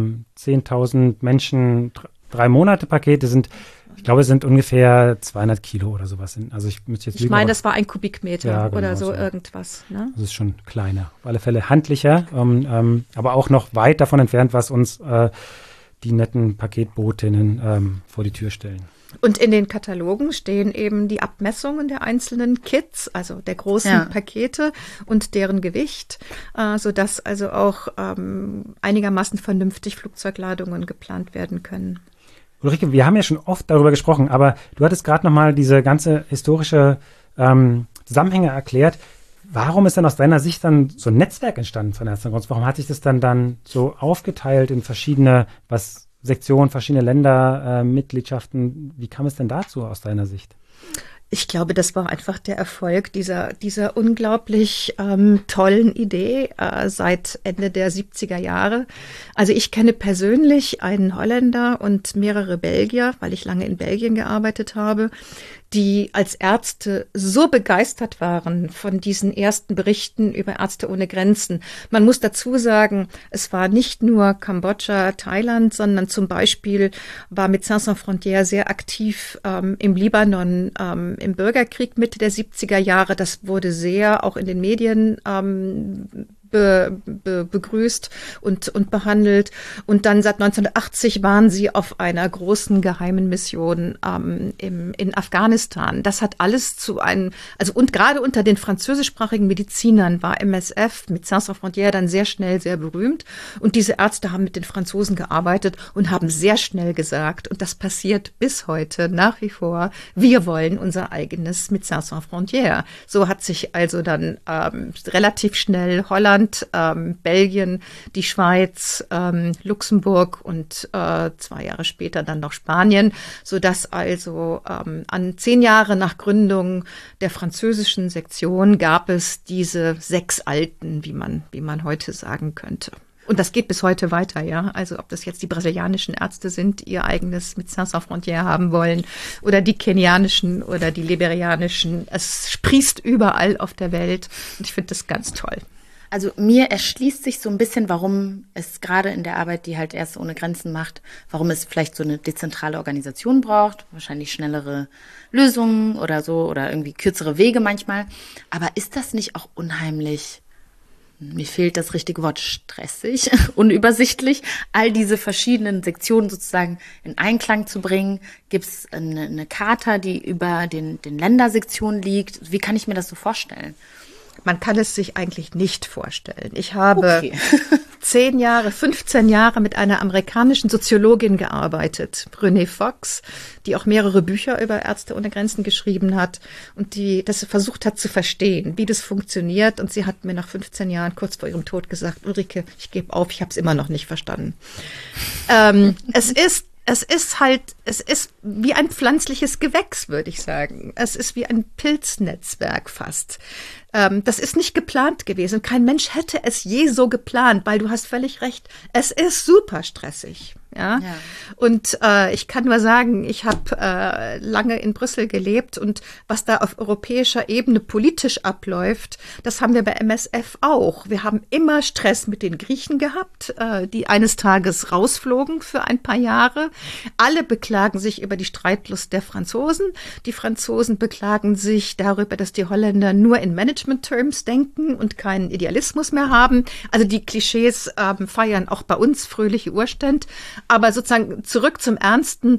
10.000 Menschen 3 Monate Pakete sind, ich glaube, es sind ungefähr 200 Kilo oder sowas. Also ich müsste jetzt lügen. Ich meine, das war 1 Kubikmeter oder so irgendwas. Ne? Das ist schon kleiner. Auf alle Fälle handlicher, aber auch noch weit davon entfernt, was uns die netten Paketbotinnen vor die Tür stellen. Und in den Katalogen stehen eben die Abmessungen der einzelnen Kits, also der großen Pakete und deren Gewicht, sodass also auch einigermaßen vernünftig Flugzeugladungen geplant werden können. Ulrike, wir haben ja schon oft darüber gesprochen, aber du hattest gerade nochmal diese ganze historische Zusammenhänge erklärt. Warum ist denn aus deiner Sicht dann so ein Netzwerk entstanden von Ärzte ohne Grenzen? Warum hat sich das dann so aufgeteilt in verschiedene Sektionen, verschiedene Länder, Mitgliedschaften? Wie kam es denn dazu aus deiner Sicht? Ich glaube, das war einfach der Erfolg dieser unglaublich tollen Idee seit Ende der 70er Jahre. Also ich kenne persönlich einen Holländer und mehrere Belgier, weil ich lange in Belgien gearbeitet habe, die als Ärzte so begeistert waren von diesen ersten Berichten über Ärzte ohne Grenzen. Man muss dazu sagen, es war nicht nur Kambodscha, Thailand, sondern zum Beispiel war Médecins Sans Frontières sehr aktiv im Libanon, im Bürgerkrieg Mitte der 70er Jahre. Das wurde sehr auch in den Medien begrüßt und behandelt. Und dann seit 1980 waren sie auf einer großen geheimen Mission in Afghanistan. Das hat alles und gerade unter den französischsprachigen Medizinern war MSF, Médecins Sans Frontières, dann sehr schnell sehr berühmt. Und diese Ärzte haben mit den Franzosen gearbeitet und haben sehr schnell gesagt, und das passiert bis heute nach wie vor, wir wollen unser eigenes Médecins Sans Frontières. So hat sich also dann relativ schnell Holland, Belgien, die Schweiz, Luxemburg und 2 Jahre später dann noch Spanien, sodass also an 10 Jahre nach Gründung der französischen Sektion gab es diese 6 Alten, wie man heute sagen könnte. Und das geht bis heute weiter, ja. Also ob das jetzt die brasilianischen Ärzte sind, ihr eigenes Médecins Sans Frontières haben wollen, oder die kenianischen oder die liberianischen. Es sprießt überall auf der Welt und ich finde das ganz toll. Also mir erschließt sich so ein bisschen, warum es gerade in der Arbeit, die halt Ärzte ohne Grenzen macht, warum es vielleicht so eine dezentrale Organisation braucht, wahrscheinlich schnellere Lösungen oder so oder irgendwie kürzere Wege manchmal. Aber ist das nicht auch unheimlich, mir fehlt das richtige Wort, stressig, unübersichtlich, all diese verschiedenen Sektionen sozusagen in Einklang zu bringen? Gibt es eine Charta, die über den Ländersektionen liegt? Wie kann ich mir das so vorstellen? Man kann es sich eigentlich nicht vorstellen. Ich habe 15 Jahre mit einer amerikanischen Soziologin gearbeitet, Renée Fox, die auch mehrere Bücher über Ärzte ohne Grenzen geschrieben hat und die das versucht hat zu verstehen, wie das funktioniert. Und sie hat mir nach 15 Jahren, kurz vor ihrem Tod, gesagt, Ulrike, ich gebe auf, ich habe es immer noch nicht verstanden. Es ist wie ein pflanzliches Gewächs, würde ich sagen. Es ist wie ein Pilznetzwerk fast. Das ist nicht geplant gewesen. Kein Mensch hätte es je so geplant, weil du hast völlig recht. Es ist super stressig. Ja. Und ich kann nur sagen, ich habe lange in Brüssel gelebt und was da auf europäischer Ebene politisch abläuft, das haben wir bei MSF auch. Wir haben immer Stress mit den Griechen gehabt, die eines Tages rausflogen für ein paar Jahre. Alle beklagen sich über die Streitlust der Franzosen. Die Franzosen beklagen sich darüber, dass die Holländer nur in Management-Terms denken und keinen Idealismus mehr haben. Also die Klischees feiern auch bei uns fröhliche Urständ. Aber sozusagen zurück zum Ernsten.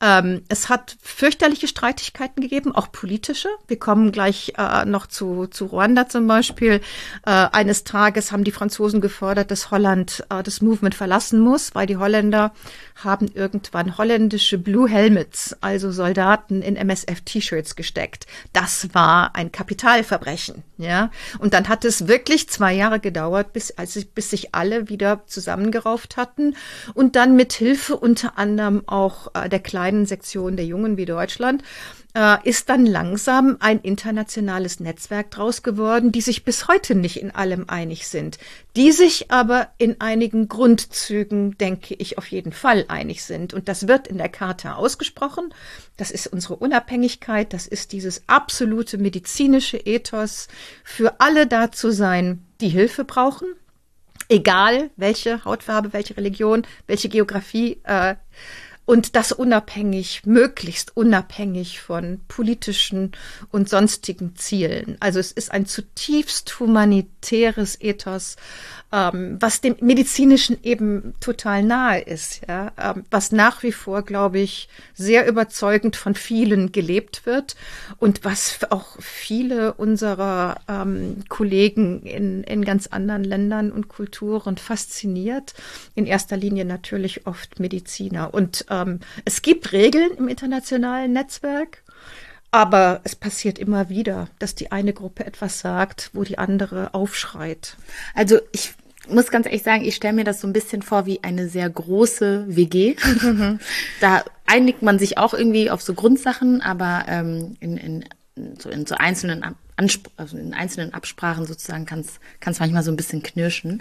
Es hat fürchterliche Streitigkeiten gegeben, auch politische. Wir kommen gleich noch zu Ruanda zum Beispiel. Eines Tages haben die Franzosen gefordert, dass Holland das Movement verlassen muss, weil die Holländer haben irgendwann holländische Blue Helmets, also Soldaten in MSF-T-Shirts gesteckt. Das war ein Kapitalverbrechen, ja. Und dann hat es wirklich 2 Jahre gedauert, bis sich alle wieder zusammengerauft hatten und dann mit Hilfe unter anderem auch der kleinen Sektion der Jungen wie Deutschland ist dann langsam ein internationales Netzwerk draus geworden, die sich bis heute nicht in allem einig sind, die sich aber in einigen Grundzügen, denke ich, auf jeden Fall einig sind. Und das wird in der Charta ausgesprochen. Das ist unsere Unabhängigkeit, das ist dieses absolute medizinische Ethos, für alle da zu sein, die Hilfe brauchen, egal welche Hautfarbe, welche Religion, welche Geografie, und das unabhängig, möglichst unabhängig von politischen und sonstigen Zielen. Also es ist ein zutiefst humanitäres Ethos, was dem Medizinischen eben total nahe ist, ja, was nach wie vor, glaube ich, sehr überzeugend von vielen gelebt wird und was auch viele unserer Kollegen in ganz anderen Ländern und Kulturen fasziniert. In erster Linie natürlich oft Mediziner. Und es gibt Regeln im internationalen Netzwerk, aber es passiert immer wieder, dass die eine Gruppe etwas sagt, wo die andere aufschreit. Also ich muss ganz ehrlich sagen, ich stelle mir das so ein bisschen vor wie eine sehr große WG. Da einigt man sich auch irgendwie auf so Grundsachen, aber in einzelnen Absprachen sozusagen kann es manchmal so ein bisschen knirschen.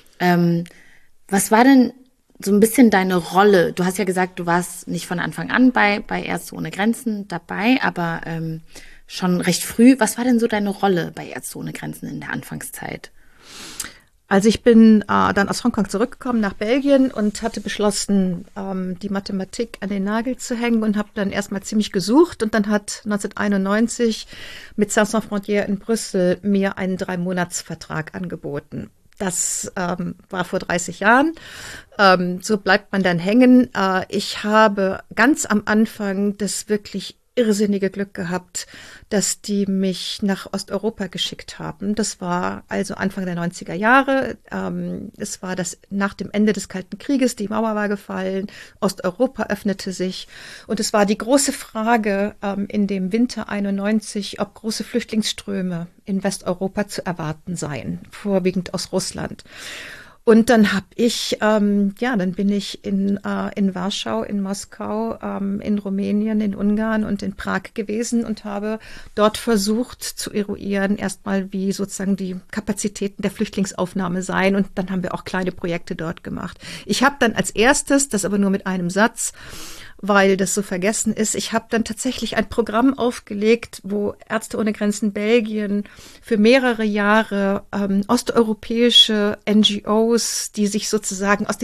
Was war denn so ein bisschen deine Rolle? Du hast ja gesagt, du warst nicht von Anfang an bei Ärzte ohne Grenzen dabei, aber schon recht früh. Was war denn so deine Rolle bei Ärzte ohne Grenzen in der Anfangszeit? Also ich bin dann aus Hongkong zurückgekommen nach Belgien und hatte beschlossen, die Mathematik an den Nagel zu hängen und habe dann erstmal ziemlich gesucht. Und dann hat 1991 Médecins Sans Frontières in Brüssel mir einen 3-Monats-Vertrag angeboten. Das war vor 30 Jahren. So bleibt man dann hängen. Ich habe ganz am Anfang das wirklich irrsinnige Glück gehabt, dass die mich nach Osteuropa geschickt haben. Das war also Anfang der 90er Jahre. Es war das nach dem Ende des Kalten Krieges, die Mauer war gefallen, Osteuropa öffnete sich und es war die große Frage in dem Winter 91, ob große Flüchtlingsströme in Westeuropa zu erwarten seien, vorwiegend aus Russland. Und dann habe ich, dann bin ich in Warschau, in Moskau, in Rumänien, in Ungarn und in Prag gewesen und habe dort versucht zu eruieren, erstmal wie sozusagen die Kapazitäten der Flüchtlingsaufnahme seien. Und dann haben wir auch kleine Projekte dort gemacht. Ich habe dann als erstes, das aber nur mit einem Satz, weil das so vergessen ist. Ich habe dann tatsächlich ein Programm aufgelegt, wo Ärzte ohne Grenzen Belgien für mehrere Jahre osteuropäische NGOs, die sich sozusagen aus der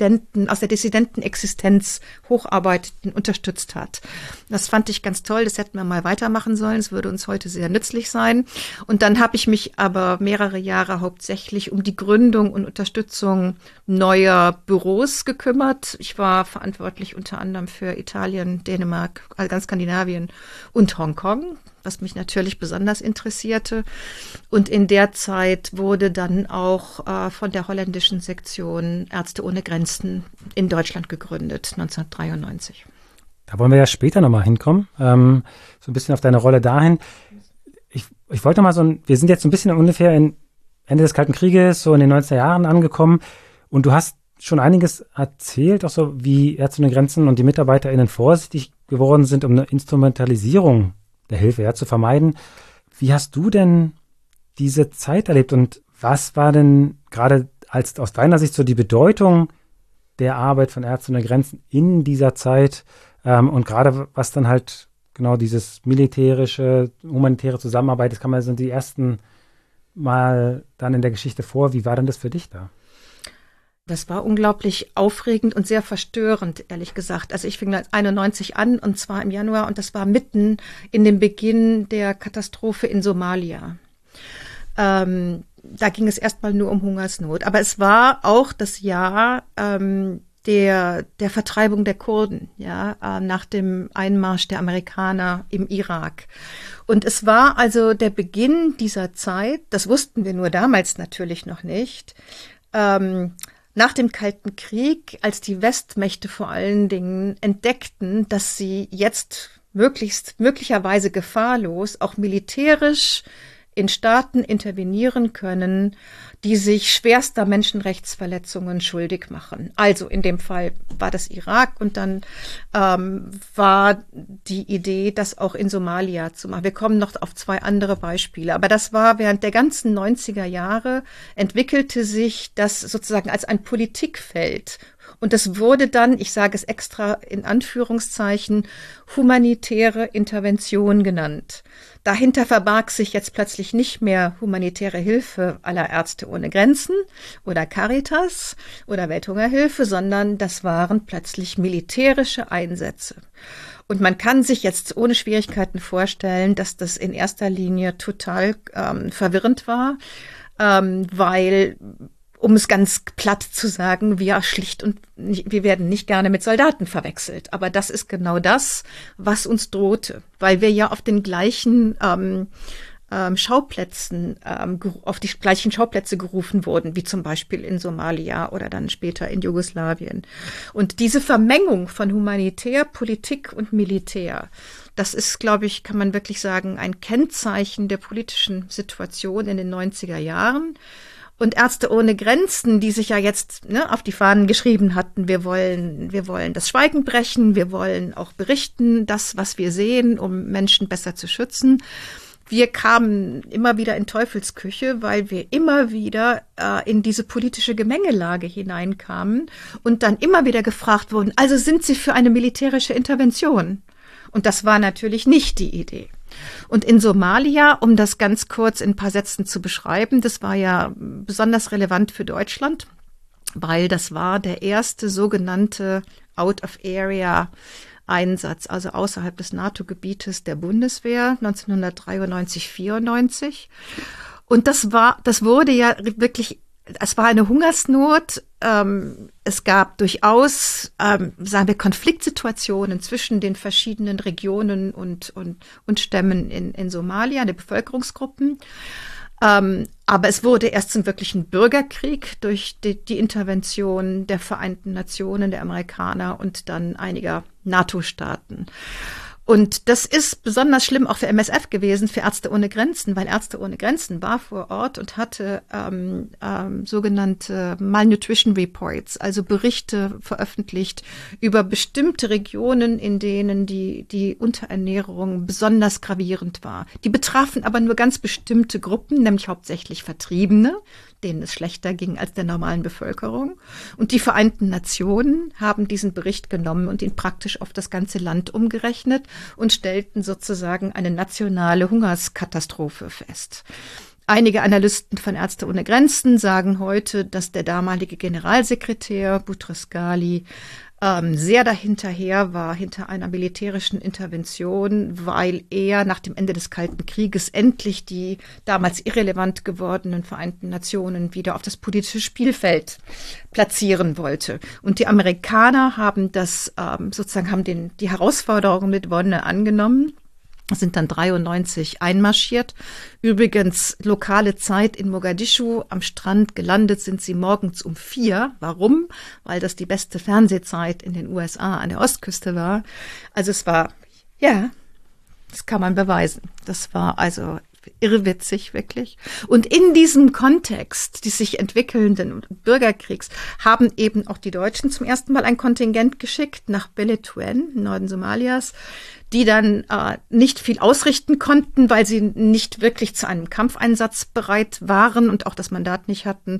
Dissidentenexistenz hocharbeiteten, unterstützt hat. Das fand ich ganz toll. Das hätten wir mal weitermachen sollen. Es würde uns heute sehr nützlich sein. Und dann habe ich mich aber mehrere Jahre hauptsächlich um die Gründung und Unterstützung neuer Büros gekümmert. Ich war verantwortlich unter anderem für Italien, Dänemark, ganz Skandinavien und Hongkong, was mich natürlich besonders interessierte. Und in der Zeit wurde dann auch von der holländischen Sektion Ärzte ohne Grenzen in Deutschland gegründet, 1993. Da wollen wir ja später nochmal hinkommen, so ein bisschen auf deine Rolle dahin. Ich wollte mal wir sind jetzt so ein bisschen ungefähr Ende des Kalten Krieges, so in den 90er Jahren angekommen und du hast schon einiges erzählt, auch so wie Ärzte ohne Grenzen und die MitarbeiterInnen vorsichtig geworden sind, um eine Instrumentalisierung der Hilfe zu vermeiden. Wie hast du denn diese Zeit erlebt und was war denn gerade aus deiner Sicht so die Bedeutung der Arbeit von Ärzte ohne Grenzen in dieser Zeit und gerade was dann halt genau dieses militärische, humanitäre Zusammenarbeit, das kam ja so die ersten Mal dann in der Geschichte vor. Wie war denn das für dich da? Das war unglaublich aufregend und sehr verstörend, ehrlich gesagt. Also ich fing 1991 an und zwar im Januar und das war mitten in dem Beginn der Katastrophe in Somalia. Da ging es erstmal nur um Hungersnot. Aber es war auch das Jahr der Vertreibung der Kurden, nach dem Einmarsch der Amerikaner im Irak. Und es war also der Beginn dieser Zeit, das wussten wir nur damals natürlich noch nicht, nach dem Kalten Krieg, als die Westmächte vor allen Dingen entdeckten, dass sie jetzt möglicherweise gefahrlos auch militärisch in Staaten intervenieren können, die sich schwerster Menschenrechtsverletzungen schuldig machen. Also in dem Fall war das Irak und dann war die Idee, das auch in Somalia zu machen. Wir kommen noch auf 2 andere Beispiele, aber das war während der ganzen 90er Jahre, entwickelte sich das sozusagen als ein Politikfeld. Und das wurde dann, ich sage es extra in Anführungszeichen, humanitäre Intervention genannt. Dahinter verbarg sich jetzt plötzlich nicht mehr humanitäre Hilfe aller Ärzte ohne Grenzen oder Caritas oder Welthungerhilfe, sondern das waren plötzlich militärische Einsätze. Und man kann sich jetzt ohne Schwierigkeiten vorstellen, dass das in erster Linie total verwirrend war, weil, um es ganz platt zu sagen, wir werden nicht gerne mit Soldaten verwechselt. Aber das ist genau das, was uns drohte, weil wir ja auf den gleichen Schauplätzen, auf die gleichen Schauplätze gerufen wurden, wie zum Beispiel in Somalia oder dann später in Jugoslawien. Und diese Vermengung von Humanitär, Politik und Militär, das ist, glaube ich, kann man wirklich sagen, ein Kennzeichen der politischen Situation in den 90er Jahren. Und Ärzte ohne Grenzen, die sich ja jetzt auf die Fahnen geschrieben hatten, wir wollen das Schweigen brechen, wir wollen auch berichten, das, was wir sehen, um Menschen besser zu schützen. Wir kamen immer wieder in Teufelsküche, weil wir immer wieder in diese politische Gemengelage hineinkamen und dann immer wieder gefragt wurden, also sind Sie für eine militärische Intervention? Und das war natürlich nicht die Idee. Und in Somalia, um das ganz kurz in ein paar Sätzen zu beschreiben, das war ja besonders relevant für Deutschland, weil das war der erste sogenannte Out-of-Area-Einsatz, also außerhalb des NATO-Gebietes der Bundeswehr 1993/94. Und das wurde ja wirklich, es war eine Hungersnot. Es gab durchaus, sagen wir, Konfliktsituationen zwischen den verschiedenen Regionen und Stämmen in Somalia, der Bevölkerungsgruppen. Aber es wurde erst zum wirklichen Bürgerkrieg durch die Intervention der Vereinten Nationen, der Amerikaner und dann einiger NATO-Staaten. Und das ist besonders schlimm auch für MSF gewesen, für Ärzte ohne Grenzen, weil Ärzte ohne Grenzen war vor Ort und hatte sogenannte Malnutrition Reports, also Berichte veröffentlicht über bestimmte Regionen, in denen die Unterernährung besonders gravierend war. Die betrafen aber nur ganz bestimmte Gruppen, nämlich hauptsächlich Vertriebene, denen es schlechter ging als der normalen Bevölkerung. Und die Vereinten Nationen haben diesen Bericht genommen und ihn praktisch auf das ganze Land umgerechnet und stellten sozusagen eine nationale Hungerskatastrophe fest. Einige Analysten von Ärzte ohne Grenzen sagen heute, dass der damalige Generalsekretär Boutros Ghali sehr dahinterher war, hinter einer militärischen Intervention, weil er nach dem Ende des Kalten Krieges endlich die damals irrelevant gewordenen Vereinten Nationen wieder auf das politische Spielfeld platzieren wollte. Und die Amerikaner haben das haben die Herausforderung mit Wonne angenommen. Sind dann 93 einmarschiert. Übrigens lokale Zeit in Mogadischu. Am Strand gelandet sind sie morgens um 4. Warum? Weil das die beste Fernsehzeit in den USA an der Ostküste war. Also es war, ja, das kann man beweisen. Das war also irrwitzig, wirklich. Und in diesem Kontext des sich entwickelnden Bürgerkriegs haben eben auch die Deutschen zum ersten Mal ein Kontingent geschickt nach Beledweyne, im Norden Somalias, die dann nicht viel ausrichten konnten, weil sie nicht wirklich zu einem Kampfeinsatz bereit waren und auch das Mandat nicht hatten.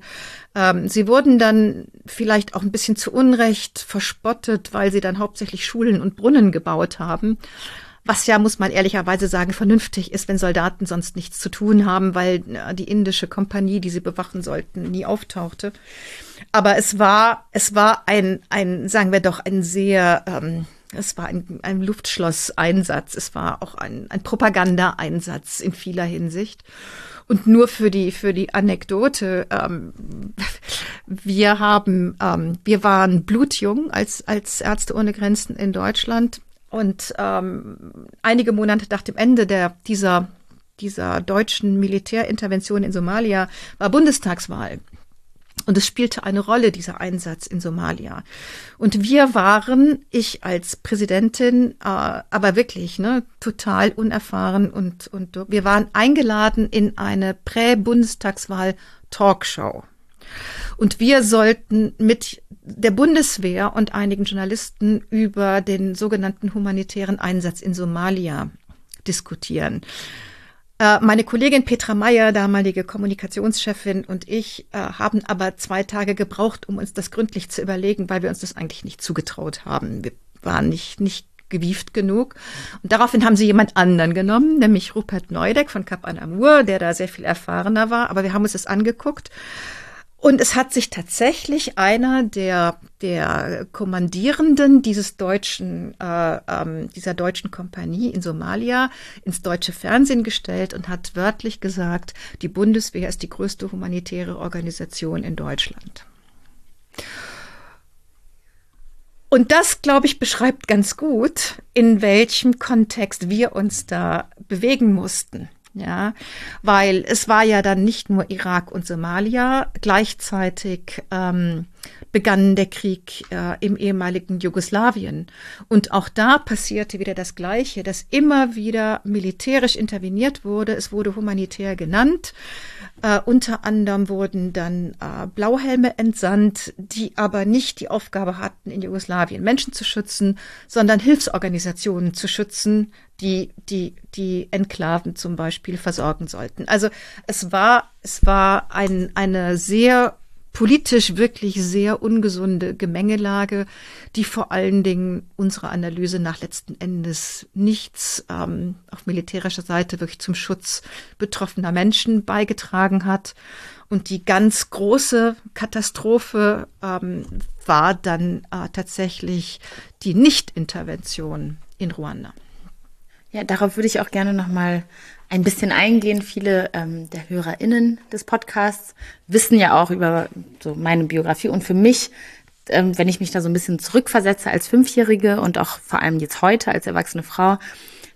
Sie wurden dann vielleicht auch ein bisschen zu Unrecht verspottet, weil sie dann hauptsächlich Schulen und Brunnen gebaut haben. Was ja, muss man ehrlicherweise sagen, vernünftig ist, wenn Soldaten sonst nichts zu tun haben, weil die indische Kompanie, die sie bewachen sollten, nie auftauchte. Aber es war ein sagen wir doch, ein sehr, es war ein Luftschlosseinsatz. Es war auch ein Propagandaeinsatz in vieler Hinsicht. Und nur für die Anekdote, wir waren blutjung als Ärzte ohne Grenzen in Deutschland. Und einige Monate nach dem Ende dieser deutschen Militärintervention in Somalia war Bundestagswahl. Und es spielte eine Rolle, dieser Einsatz in Somalia. Und wir waren, ich als Präsidentin, aber wirklich total unerfahren und wir waren eingeladen in eine Prä-Bundestagswahl-Talkshow. Und wir sollten mit der Bundeswehr und einigen Journalisten über den sogenannten humanitären Einsatz in Somalia diskutieren. Meine Kollegin Petra Meyer, damalige Kommunikationschefin, und ich haben aber 2 Tage gebraucht, um uns das gründlich zu überlegen, weil wir uns das eigentlich nicht zugetraut haben. Wir waren nicht gewieft genug. Und daraufhin haben sie jemand anderen genommen, nämlich Rupert Neudeck von Kap Anamur, der da sehr viel erfahrener war. Aber wir haben uns das angeguckt. Und es hat sich tatsächlich einer der Kommandierenden dieser deutschen Kompanie in Somalia ins deutsche Fernsehen gestellt und hat wörtlich gesagt, die Bundeswehr ist die größte humanitäre Organisation in Deutschland. Und das, glaube ich, beschreibt ganz gut, in welchem Kontext wir uns da bewegen mussten. Ja, weil es war ja dann nicht nur Irak und Somalia, gleichzeitig begann der Krieg im ehemaligen Jugoslawien. Und auch da passierte wieder das Gleiche, dass immer wieder militärisch interveniert wurde. Es wurde humanitär genannt. Unter anderem wurden dann Blauhelme entsandt, die aber nicht die Aufgabe hatten, in Jugoslawien Menschen zu schützen, sondern Hilfsorganisationen zu schützen, die Enklaven zum Beispiel versorgen sollten. Also es war eine sehr politisch wirklich sehr ungesunde Gemengelage, die vor allen Dingen unserer Analyse nach letzten Endes nichts auf militärischer Seite wirklich zum Schutz betroffener Menschen beigetragen hat. Und die ganz große Katastrophe war dann tatsächlich die Nichtintervention in Ruanda. Ja, darauf würde ich auch gerne noch mal ein bisschen eingehen. Viele der HörerInnen des Podcasts wissen ja auch über so meine Biografie. Und für mich, wenn ich mich da so ein bisschen zurückversetze als 5-Jährige und auch vor allem jetzt heute als erwachsene Frau,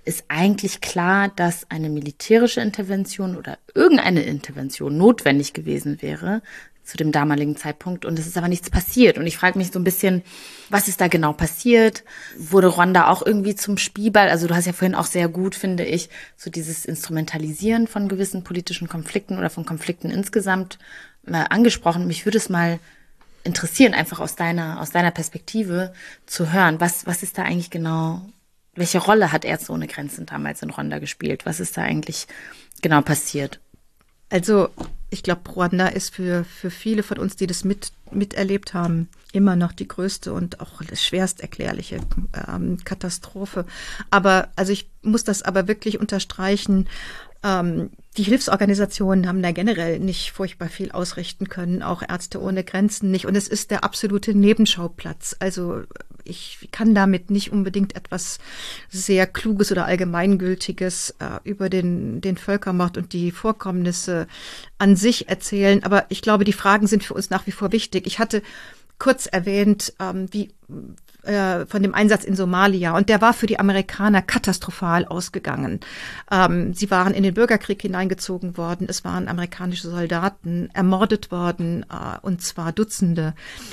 ist eigentlich klar, dass eine militärische Intervention oder irgendeine Intervention notwendig gewesen wäre zu dem damaligen Zeitpunkt. Und es ist aber nichts passiert. Und ich frage mich so ein bisschen, was ist da genau passiert? Wurde Ruanda auch irgendwie zum Spielball? Also du hast ja vorhin auch sehr gut, finde ich, so dieses Instrumentalisieren von gewissen politischen Konflikten oder von Konflikten insgesamt angesprochen. Mich würde es mal interessieren, einfach aus deiner Perspektive zu hören. Was ist da eigentlich genau, welche Rolle hat Ärzte ohne Grenzen damals in Ruanda gespielt? Was ist da eigentlich genau passiert? Also ich glaube, Ruanda ist für viele von uns, die das miterlebt haben, immer noch die größte und auch schwerst erklärliche Katastrophe. Aber also ich muss das aber wirklich unterstreichen. Die Hilfsorganisationen haben da generell nicht furchtbar viel ausrichten können, auch Ärzte ohne Grenzen nicht. Und es ist der absolute Nebenschauplatz. Also ich kann damit nicht unbedingt etwas sehr Kluges oder Allgemeingültiges über den Völkermord und die Vorkommnisse an sich erzählen. Aber ich glaube, die Fragen sind für uns nach wie vor wichtig. Ich hatte kurz erwähnt, von dem Einsatz in Somalia. Und der war für die Amerikaner katastrophal ausgegangen. Sie waren in den Bürgerkrieg hineingezogen worden. Es waren amerikanische Soldaten ermordet worden, und zwar Dutzende,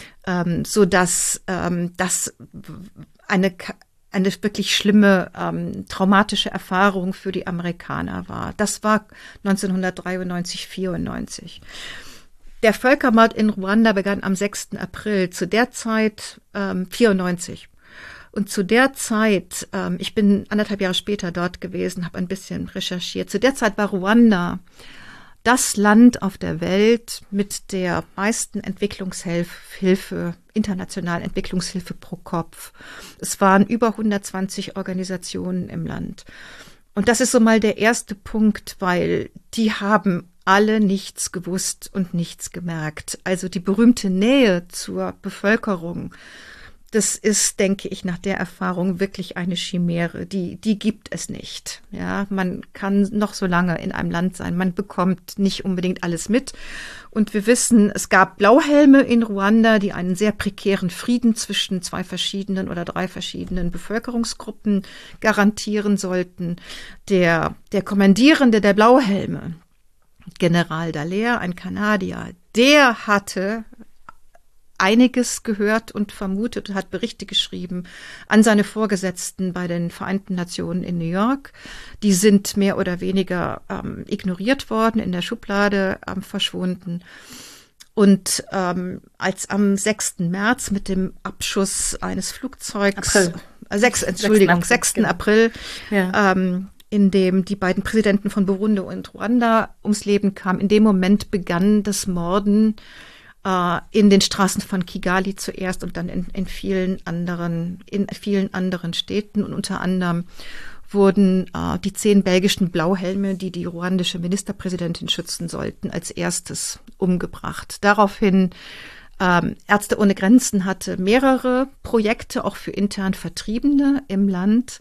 sodass das eine wirklich schlimme, traumatische Erfahrung für die Amerikaner war. Das war 1993, 94. Der Völkermord in Ruanda begann am 6. April, zu der Zeit 94. Und zu der Zeit, ich bin 1,5 Jahre später dort gewesen, habe ein bisschen recherchiert. Zu der Zeit war Ruanda das Land auf der Welt mit der meisten Entwicklungshilfe, internationalen Entwicklungshilfe pro Kopf. Es waren über 120 Organisationen im Land. Und das ist so mal der erste Punkt, weil die haben alle nichts gewusst und nichts gemerkt. Also die berühmte Nähe zur Bevölkerung, das ist, denke ich, nach der Erfahrung wirklich eine Chimäre. Die gibt es nicht. Ja, man kann noch so lange in einem Land sein. Man bekommt nicht unbedingt alles mit. Und wir wissen, es gab Blauhelme in Ruanda, die einen sehr prekären Frieden zwischen 2 verschiedenen oder 3 verschiedenen Bevölkerungsgruppen garantieren sollten. Der Kommandierende der Blauhelme, General Dallaire, ein Kanadier, der hatte einiges gehört und vermutet und hat Berichte geschrieben an seine Vorgesetzten bei den Vereinten Nationen in New York. Die sind mehr oder weniger ignoriert worden, in der Schublade verschwunden. Und als am 6. März mit dem Abschuss eines Flugzeugs, 6. April, ja. In dem die beiden Präsidenten von Burundi und Ruanda ums Leben kamen. In dem Moment begann das Morden in den Straßen von Kigali zuerst und dann in vielen anderen Städten. Und unter anderem wurden die 10 belgischen Blauhelme, die ruandische Ministerpräsidentin schützen sollten, als erstes umgebracht. Daraufhin Ärzte ohne Grenzen hatte mehrere Projekte, auch für intern Vertriebene im Land.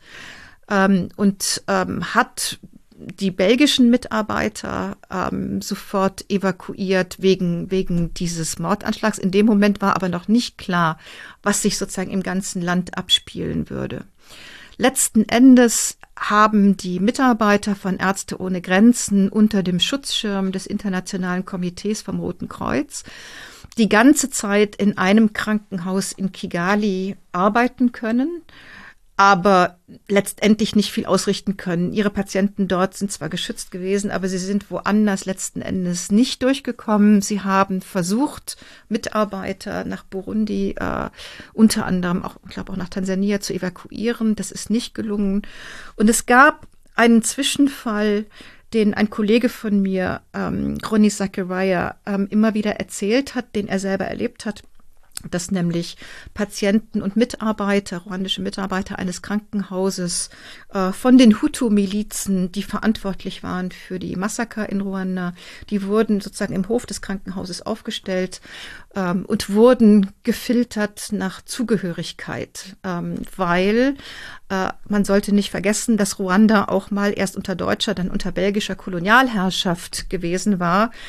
Und hat die belgischen Mitarbeiter sofort evakuiert wegen dieses Mordanschlags. In dem Moment war aber noch nicht klar, was sich sozusagen im ganzen Land abspielen würde. Letzten Endes haben die Mitarbeiter von Ärzte ohne Grenzen unter dem Schutzschirm des Internationalen Komitees vom Roten Kreuz die ganze Zeit in einem Krankenhaus in Kigali arbeiten können, aber letztendlich nicht viel ausrichten können. Ihre Patienten dort sind zwar geschützt gewesen, aber sie sind woanders letzten Endes nicht durchgekommen. Sie haben versucht, Mitarbeiter nach Burundi, unter anderem auch, ich glaube auch nach Tansania zu evakuieren. Das ist nicht gelungen. Und es gab einen Zwischenfall, den ein Kollege von mir, Ronny Zachariah, immer wieder erzählt hat, den er selber erlebt hat, dass nämlich Patienten und Mitarbeiter, ruandische Mitarbeiter eines Krankenhauses von den Hutu-Milizen, die verantwortlich waren für die Massaker in Ruanda, die wurden sozusagen im Hof des Krankenhauses aufgestellt und wurden gefiltert nach Zugehörigkeit, weil man sollte nicht vergessen, dass Ruanda auch mal erst unter deutscher, dann unter belgischer Kolonialherrschaft gewesen war.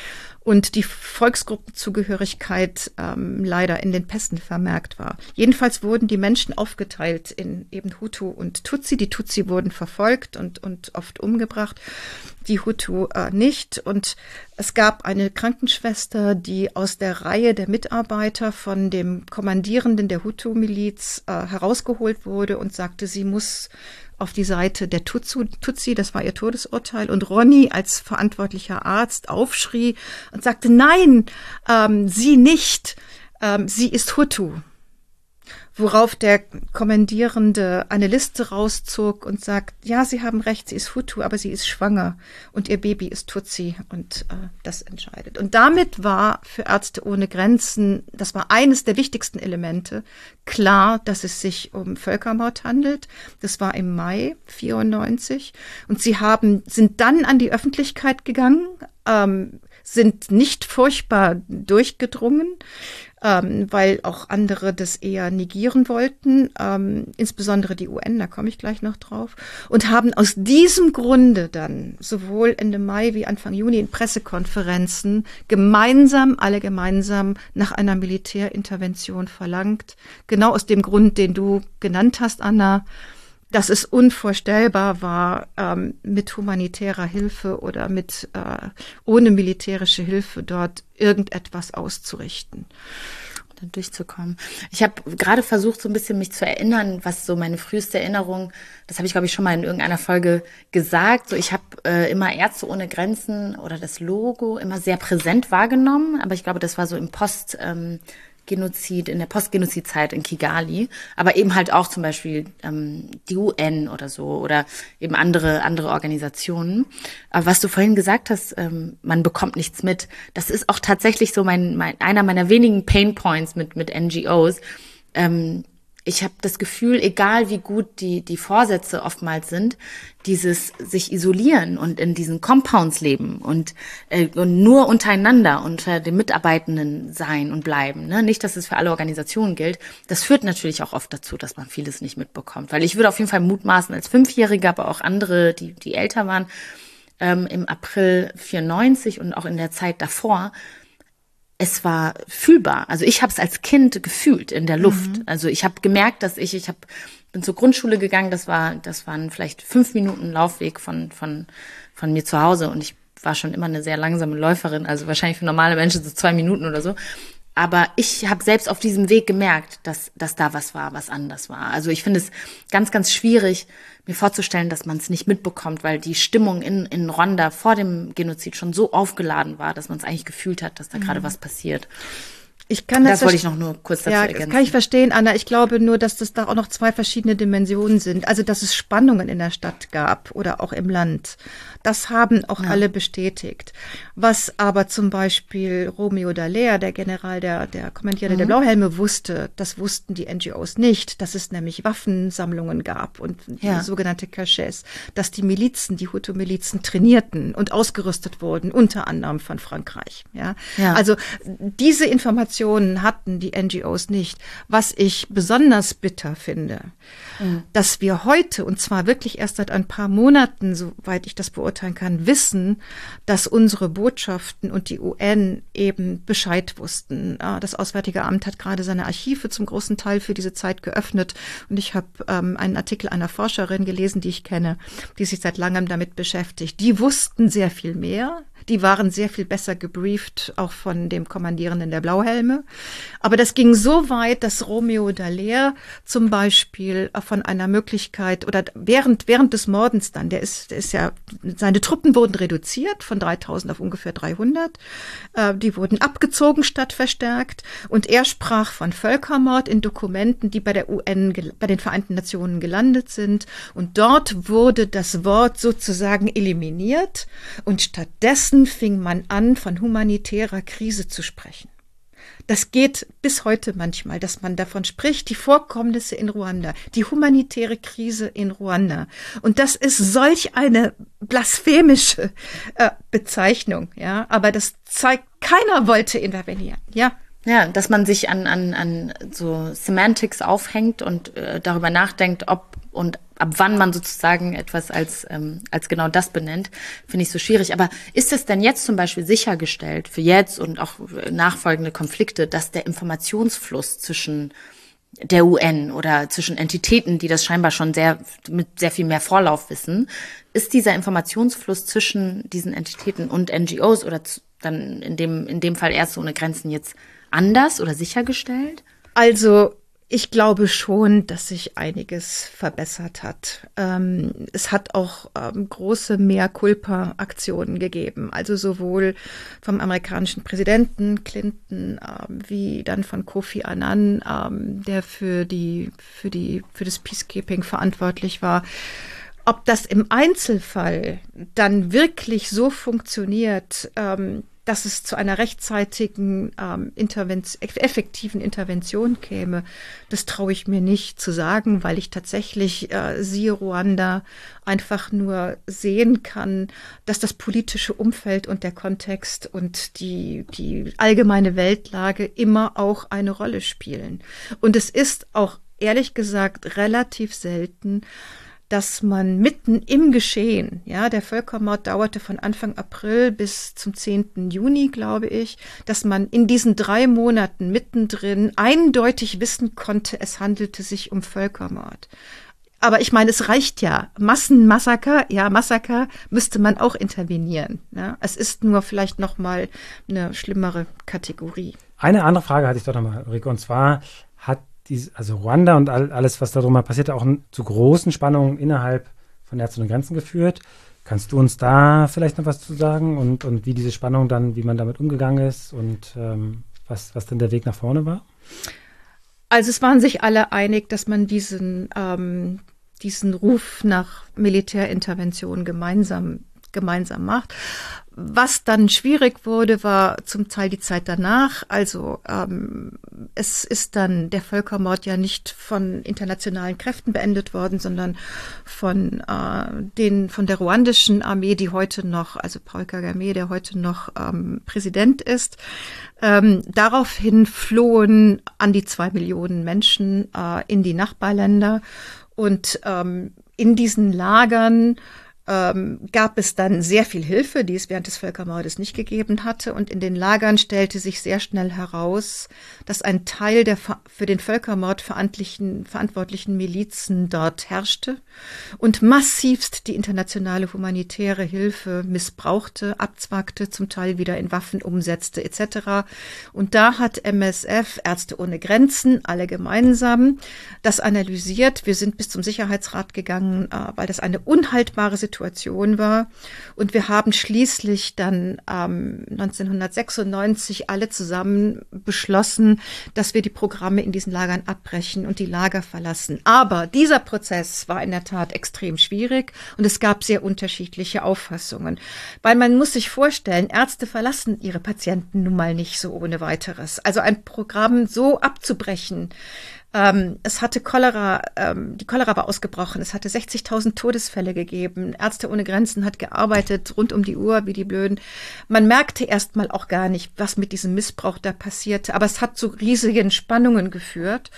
und die Volksgruppenzugehörigkeit leider in den Pässen vermerkt war. Jedenfalls wurden die Menschen aufgeteilt in eben Hutu und Tutsi. Die Tutsi wurden verfolgt und oft umgebracht, die Hutu nicht. Und es gab eine Krankenschwester, die aus der Reihe der Mitarbeiter von dem Kommandierenden der Hutu-Miliz herausgeholt wurde und sagte, sie muss auf die Seite der Tutsi, das war ihr Todesurteil. Und Ronny als verantwortlicher Arzt aufschrie und sagte, nein, sie nicht, sie ist Hutu. Worauf der Kommandierende eine Liste rauszog und sagt, ja, Sie haben recht, sie ist Hutu, aber sie ist schwanger und ihr Baby ist Tutsi und das entscheidet. Und damit war für Ärzte ohne Grenzen, das war eines der wichtigsten Elemente, klar, dass es sich um Völkermord handelt. Das war im Mai 1994 und sie sind dann an die Öffentlichkeit gegangen, sind nicht furchtbar durchgedrungen, weil auch andere das eher negieren wollten, insbesondere die UN, da komme ich gleich noch drauf, und haben aus diesem Grunde dann sowohl Ende Mai wie Anfang Juni in Pressekonferenzen alle gemeinsam nach einer Militärintervention verlangt. Genau aus dem Grund, den du genannt hast, Anna, dass es unvorstellbar war, mit humanitärer Hilfe oder ohne militärische Hilfe dort irgendetwas auszurichten. Dann durchzukommen. Ich habe gerade versucht, so ein bisschen mich zu erinnern, was so meine früheste Erinnerung, das habe ich, glaube ich, schon mal in irgendeiner Folge gesagt, so ich habe immer Ärzte ohne Grenzen oder das Logo immer sehr präsent wahrgenommen, aber ich glaube, das war so im in der Postgenozid-Zeit in Kigali, aber eben halt auch zum Beispiel die UN oder so oder eben andere Organisationen. Aber was du vorhin gesagt hast, man bekommt nichts mit, das ist auch tatsächlich so einer meiner wenigen Painpoints mit NGOs. Ich habe das Gefühl, egal wie gut die Vorsätze oftmals sind, dieses sich isolieren und in diesen Compounds leben und nur untereinander, unter den Mitarbeitenden sein und bleiben. Ne? Nicht, dass es für alle Organisationen gilt. Das führt natürlich auch oft dazu, dass man vieles nicht mitbekommt. Weil ich würde auf jeden Fall mutmaßen, als 5-Jährige, aber auch andere, die älter waren, im April 1994 und auch in der Zeit davor, es war fühlbar. Also ich habe es als Kind gefühlt in der Luft. Also ich habe gemerkt, dass bin zur Grundschule gegangen. Das waren vielleicht 5 Minuten Laufweg von mir zu Hause und ich war schon immer eine sehr langsame Läuferin. Also wahrscheinlich für normale Menschen so 2 Minuten oder so. Aber ich habe selbst auf diesem Weg gemerkt, dass da was war, was anders war. Also ich finde es ganz, ganz schwierig, mir vorzustellen, dass man es nicht mitbekommt, weil die Stimmung in Ruanda vor dem Genozid schon so aufgeladen war, dass man es eigentlich gefühlt hat, dass da gerade was passiert. Das wollte ich noch nur kurz dazu ergänzen. Das kann ich verstehen, Anna. Ich glaube nur, dass das da auch noch 2 verschiedene Dimensionen sind. Also, dass es Spannungen in der Stadt gab oder auch im Land. Das haben auch alle bestätigt. Was aber zum Beispiel Romeo Dallaire, der General, der Kommandierende der Blauhelme, wusste, das wussten die NGOs nicht, dass es nämlich Waffensammlungen gab und sogenannte Cachets, dass die Hutu-Milizen trainierten und ausgerüstet wurden, unter anderem von Frankreich. Ja. Also, diese Informationen hatten die NGOs nicht. Was ich besonders bitter finde, dass wir heute, und zwar wirklich erst seit ein paar Monaten, soweit ich das beurteilen kann, wissen, dass unsere Botschaften und die UN eben Bescheid wussten. Das Auswärtige Amt hat gerade seine Archive zum großen Teil für diese Zeit geöffnet und ich habe einen Artikel einer Forscherin gelesen, die ich kenne, die sich seit langem damit beschäftigt. Die wussten sehr viel mehr. Die waren sehr viel besser gebrieft, auch von dem Kommandierenden der Blauhelme. Aber das ging so weit, dass Romeo Dallaire zum Beispiel von einer Möglichkeit oder während des Mordens dann, seine Truppen wurden reduziert von 3.000 auf ungefähr 300. Die wurden abgezogen statt verstärkt. Und er sprach von Völkermord in Dokumenten, die bei der UN, bei den Vereinten Nationen gelandet sind. Und dort wurde das Wort sozusagen eliminiert und stattdessen fing man an, von humanitärer Krise zu sprechen. Das geht bis heute manchmal, dass man davon spricht, die Vorkommnisse in Ruanda, die humanitäre Krise in Ruanda. Und das ist solch eine blasphemische Bezeichnung, ja. Aber das zeigt, keiner wollte intervenieren, ja. Ja, dass man sich an so Semantics aufhängt und darüber nachdenkt, ob und ab wann man sozusagen etwas als genau das benennt, finde ich so schwierig. Aber ist es denn jetzt zum Beispiel sichergestellt für jetzt und auch nachfolgende Konflikte, dass der Informationsfluss zwischen der UN oder zwischen Entitäten, die das scheinbar schon mit sehr viel mehr Vorlauf wissen, ist dieser Informationsfluss zwischen diesen Entitäten und NGOs oder dann in dem Fall Ärzte ohne Grenzen jetzt anders oder sichergestellt? Also ich glaube schon, dass sich einiges verbessert hat. Es hat auch große Mea-culpa-Aktionen gegeben, also sowohl vom amerikanischen Präsidenten Clinton wie dann von Kofi Annan, der für das Peacekeeping verantwortlich war. Ob das im Einzelfall dann wirklich so funktioniert, dass es zu einer rechtzeitigen, effektiven Intervention käme, das traue ich mir nicht zu sagen, weil ich tatsächlich, siehe Ruanda, einfach nur sehen kann, dass das politische Umfeld und der Kontext und die allgemeine Weltlage immer auch eine Rolle spielen. Und es ist auch, ehrlich gesagt, relativ selten, dass man mitten im Geschehen, ja, der Völkermord dauerte von Anfang April bis zum 10. Juni, glaube ich, dass man in diesen 3 Monaten mittendrin eindeutig wissen konnte, es handelte sich um Völkermord. Aber ich meine, es reicht ja. Massaker müsste man auch intervenieren. Ja? Es ist nur vielleicht noch mal eine schlimmere Kategorie. Eine andere Frage hatte ich doch noch mal, Ulrike, und zwar also Ruanda und alles, was darum passiert, auch zu großen Spannungen innerhalb von Ärzte ohne Grenzen geführt. Kannst du uns da vielleicht noch was zu sagen und wie diese Spannung dann, wie man damit umgegangen ist und was denn der Weg nach vorne war? Also es waren sich alle einig, dass man diesen Ruf nach Militärintervention gemeinsam macht. Was dann schwierig wurde, war zum Teil die Zeit danach. Also es ist dann der Völkermord ja nicht von internationalen Kräften beendet worden, sondern von der ruandischen Armee, die heute noch, also Paul Kagame, der heute noch Präsident ist. Daraufhin flohen an die 2 Millionen Menschen in die Nachbarländer und in diesen Lagern gab es dann sehr viel Hilfe, die es während des Völkermordes nicht gegeben hatte. Und in den Lagern stellte sich sehr schnell heraus, dass ein Teil der für den Völkermord verantwortlichen Milizen dort herrschte und massivst die internationale humanitäre Hilfe missbrauchte, abzwackte, zum Teil wieder in Waffen umsetzte etc. Und da hat MSF, Ärzte ohne Grenzen, alle gemeinsam das analysiert. Wir sind bis zum Sicherheitsrat gegangen, weil das eine unhaltbare Situation war. Und wir haben schließlich dann 1996 alle zusammen beschlossen, dass wir die Programme in diesen Lagern abbrechen und die Lager verlassen. Aber dieser Prozess war in der Tat extrem schwierig und es gab sehr unterschiedliche Auffassungen. Weil man muss sich vorstellen, Ärzte verlassen ihre Patienten nun mal nicht so ohne weiteres. Also ein Programm so abzubrechen, es hatte die Cholera war ausgebrochen, es hatte 60.000 Todesfälle gegeben, Ärzte ohne Grenzen hat gearbeitet, rund um die Uhr, wie die Blöden. Man merkte erstmal auch gar nicht, was mit diesem Missbrauch da passierte, aber es hat zu riesigen Spannungen geführt.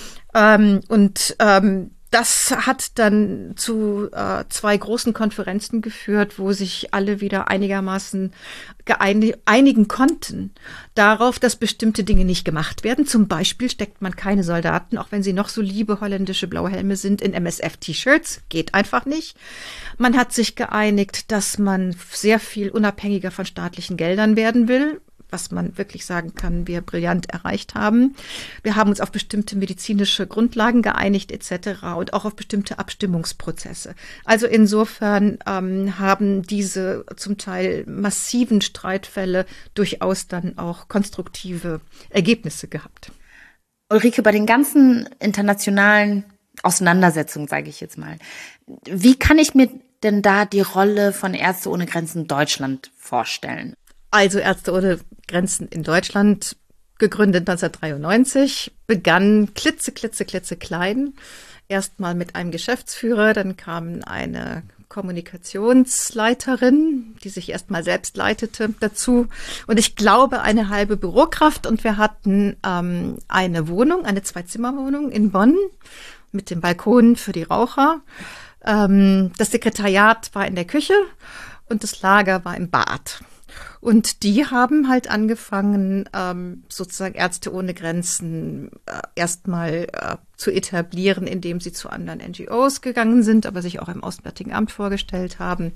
Das hat dann zu 2 großen Konferenzen geführt, wo sich alle wieder einigermaßen einigen konnten darauf, dass bestimmte Dinge nicht gemacht werden. Zum Beispiel steckt man keine Soldaten, auch wenn sie noch so liebe holländische Blauhelme sind, in MSF-T-Shirts. Geht einfach nicht. Man hat sich geeinigt, dass man sehr viel unabhängiger von staatlichen Geldern werden will, was man wirklich sagen kann, wir brillant erreicht haben. Wir haben uns auf bestimmte medizinische Grundlagen geeinigt etc. und auch auf bestimmte Abstimmungsprozesse. Also insofern haben diese zum Teil massiven Streitfälle durchaus dann auch konstruktive Ergebnisse gehabt. Ulrike, bei den ganzen internationalen Auseinandersetzungen, sage ich jetzt mal, wie kann ich mir denn da die Rolle von Ärzte ohne Grenzen Deutschland vorstellen? Also Ärzte ohne Grenzen in Deutschland, gegründet 1993, begann klitzeklein. Erstmal mit einem Geschäftsführer, dann kam eine Kommunikationsleiterin, die sich erstmal selbst leitete, dazu. Und ich glaube, eine halbe Bürokraft. Und wir hatten eine Wohnung, eine 2-Zimmer-Wohnung in Bonn. mit dem Balkon für die Raucher. Das Sekretariat war in der Küche und das Lager war im Bad. Und die haben halt angefangen, sozusagen Ärzte ohne Grenzen erstmal zu etablieren, indem sie zu anderen NGOs gegangen sind, aber sich auch im Auswärtigen Amt vorgestellt haben.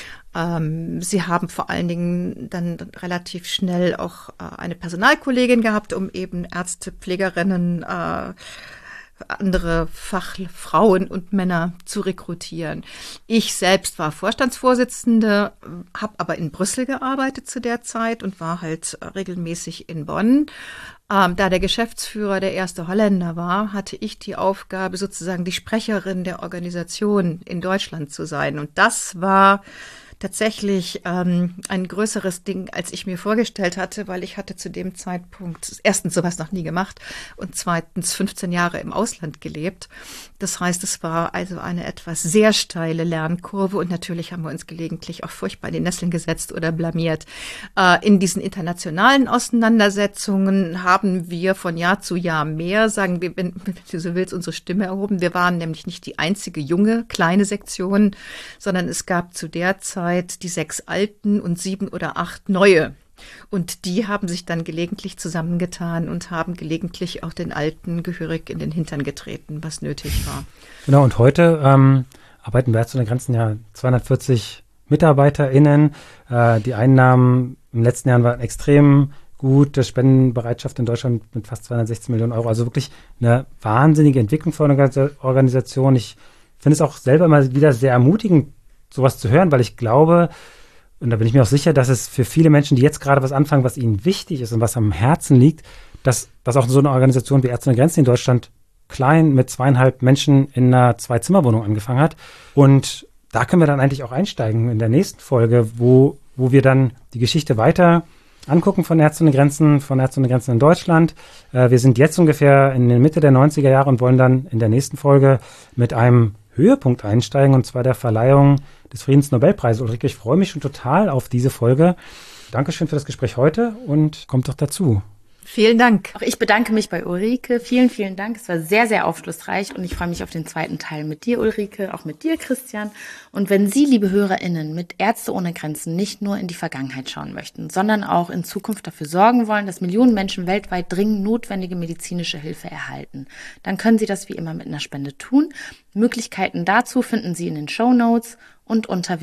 Sie haben vor allen Dingen dann relativ schnell auch eine Personalkollegin gehabt, um eben Ärzte, Pflegerinnen, andere Fachfrauen und Männer zu rekrutieren. Ich selbst war Vorstandsvorsitzende, habe aber in Brüssel gearbeitet zu der Zeit und war halt regelmäßig in Bonn. Da der Geschäftsführer der erste Holländer war, hatte ich die Aufgabe, sozusagen die Sprecherin der Organisation in Deutschland zu sein. Und das war tatsächlich ein größeres Ding, als ich mir vorgestellt hatte, weil ich hatte zu dem Zeitpunkt erstens sowas noch nie gemacht und zweitens 15 Jahre im Ausland gelebt. Das heißt, es war also eine etwas sehr steile Lernkurve und natürlich haben wir uns gelegentlich auch furchtbar in die Nesseln gesetzt oder blamiert. In diesen internationalen Auseinandersetzungen haben wir von Jahr zu Jahr mehr, sagen wir, wenn du so willst, unsere Stimme erhoben. Wir waren nämlich nicht die einzige junge, kleine Sektion, sondern es gab zu der Zeit die 6 alten und 7 oder 8 neue. Und die haben sich dann gelegentlich zusammengetan und haben gelegentlich auch den Alten gehörig in den Hintern getreten, was nötig war. Genau, und heute arbeiten wir Ärzte ohne Grenzen ja 240 MitarbeiterInnen. Die Einnahmen im letzten Jahr waren extrem gut. Die Spendenbereitschaft in Deutschland mit fast 216 Millionen Euro. Also wirklich eine wahnsinnige Entwicklung für eine Organisation. Ich finde es auch selber immer wieder sehr ermutigend, sowas zu hören, weil ich glaube, und da bin ich mir auch sicher, dass es für viele Menschen, die jetzt gerade was anfangen, was ihnen wichtig ist und was am Herzen liegt, dass auch so eine Organisation wie Ärzte ohne Grenzen in Deutschland klein mit 2,5 Menschen in einer 2-Zimmer-Wohnung angefangen hat. Und da können wir dann eigentlich auch einsteigen in der nächsten Folge, wo wir dann die Geschichte weiter angucken von Ärzte ohne Grenzen in Deutschland. Wir sind jetzt ungefähr in der Mitte der 90er Jahre und wollen dann in der nächsten Folge mit einem Höhepunkt einsteigen, und zwar der Verleihung des Friedensnobelpreises. Ulrike, ich freue mich schon total auf diese Folge. Dankeschön für das Gespräch heute und kommt doch dazu. Vielen Dank. Auch ich bedanke mich bei Ulrike. Vielen, vielen Dank. Es war sehr, sehr aufschlussreich und ich freue mich auf den zweiten Teil mit dir, Ulrike, auch mit dir, Christian. Und wenn Sie, liebe HörerInnen, mit Ärzte ohne Grenzen nicht nur in die Vergangenheit schauen möchten, sondern auch in Zukunft dafür sorgen wollen, dass Millionen Menschen weltweit dringend notwendige medizinische Hilfe erhalten, dann können Sie das wie immer mit einer Spende tun. Möglichkeiten dazu finden Sie in den Shownotes und unter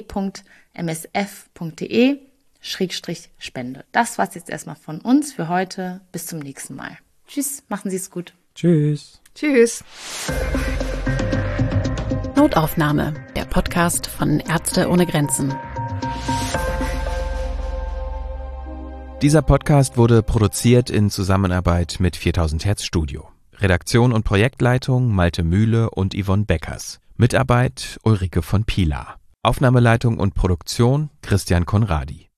www.msf.de/Spende. Das war's jetzt erstmal von uns für heute. Bis zum nächsten Mal. Tschüss, machen Sie es gut. Tschüss. Tschüss. Notaufnahme, der Podcast von Ärzte ohne Grenzen. Dieser Podcast wurde produziert in Zusammenarbeit mit 4000 Hertz Studio. Redaktion und Projektleitung Malte Mühle und Yvonne Beckers. Mitarbeit Ulrike von Pilar. Aufnahmeleitung und Produktion Christian Conradi.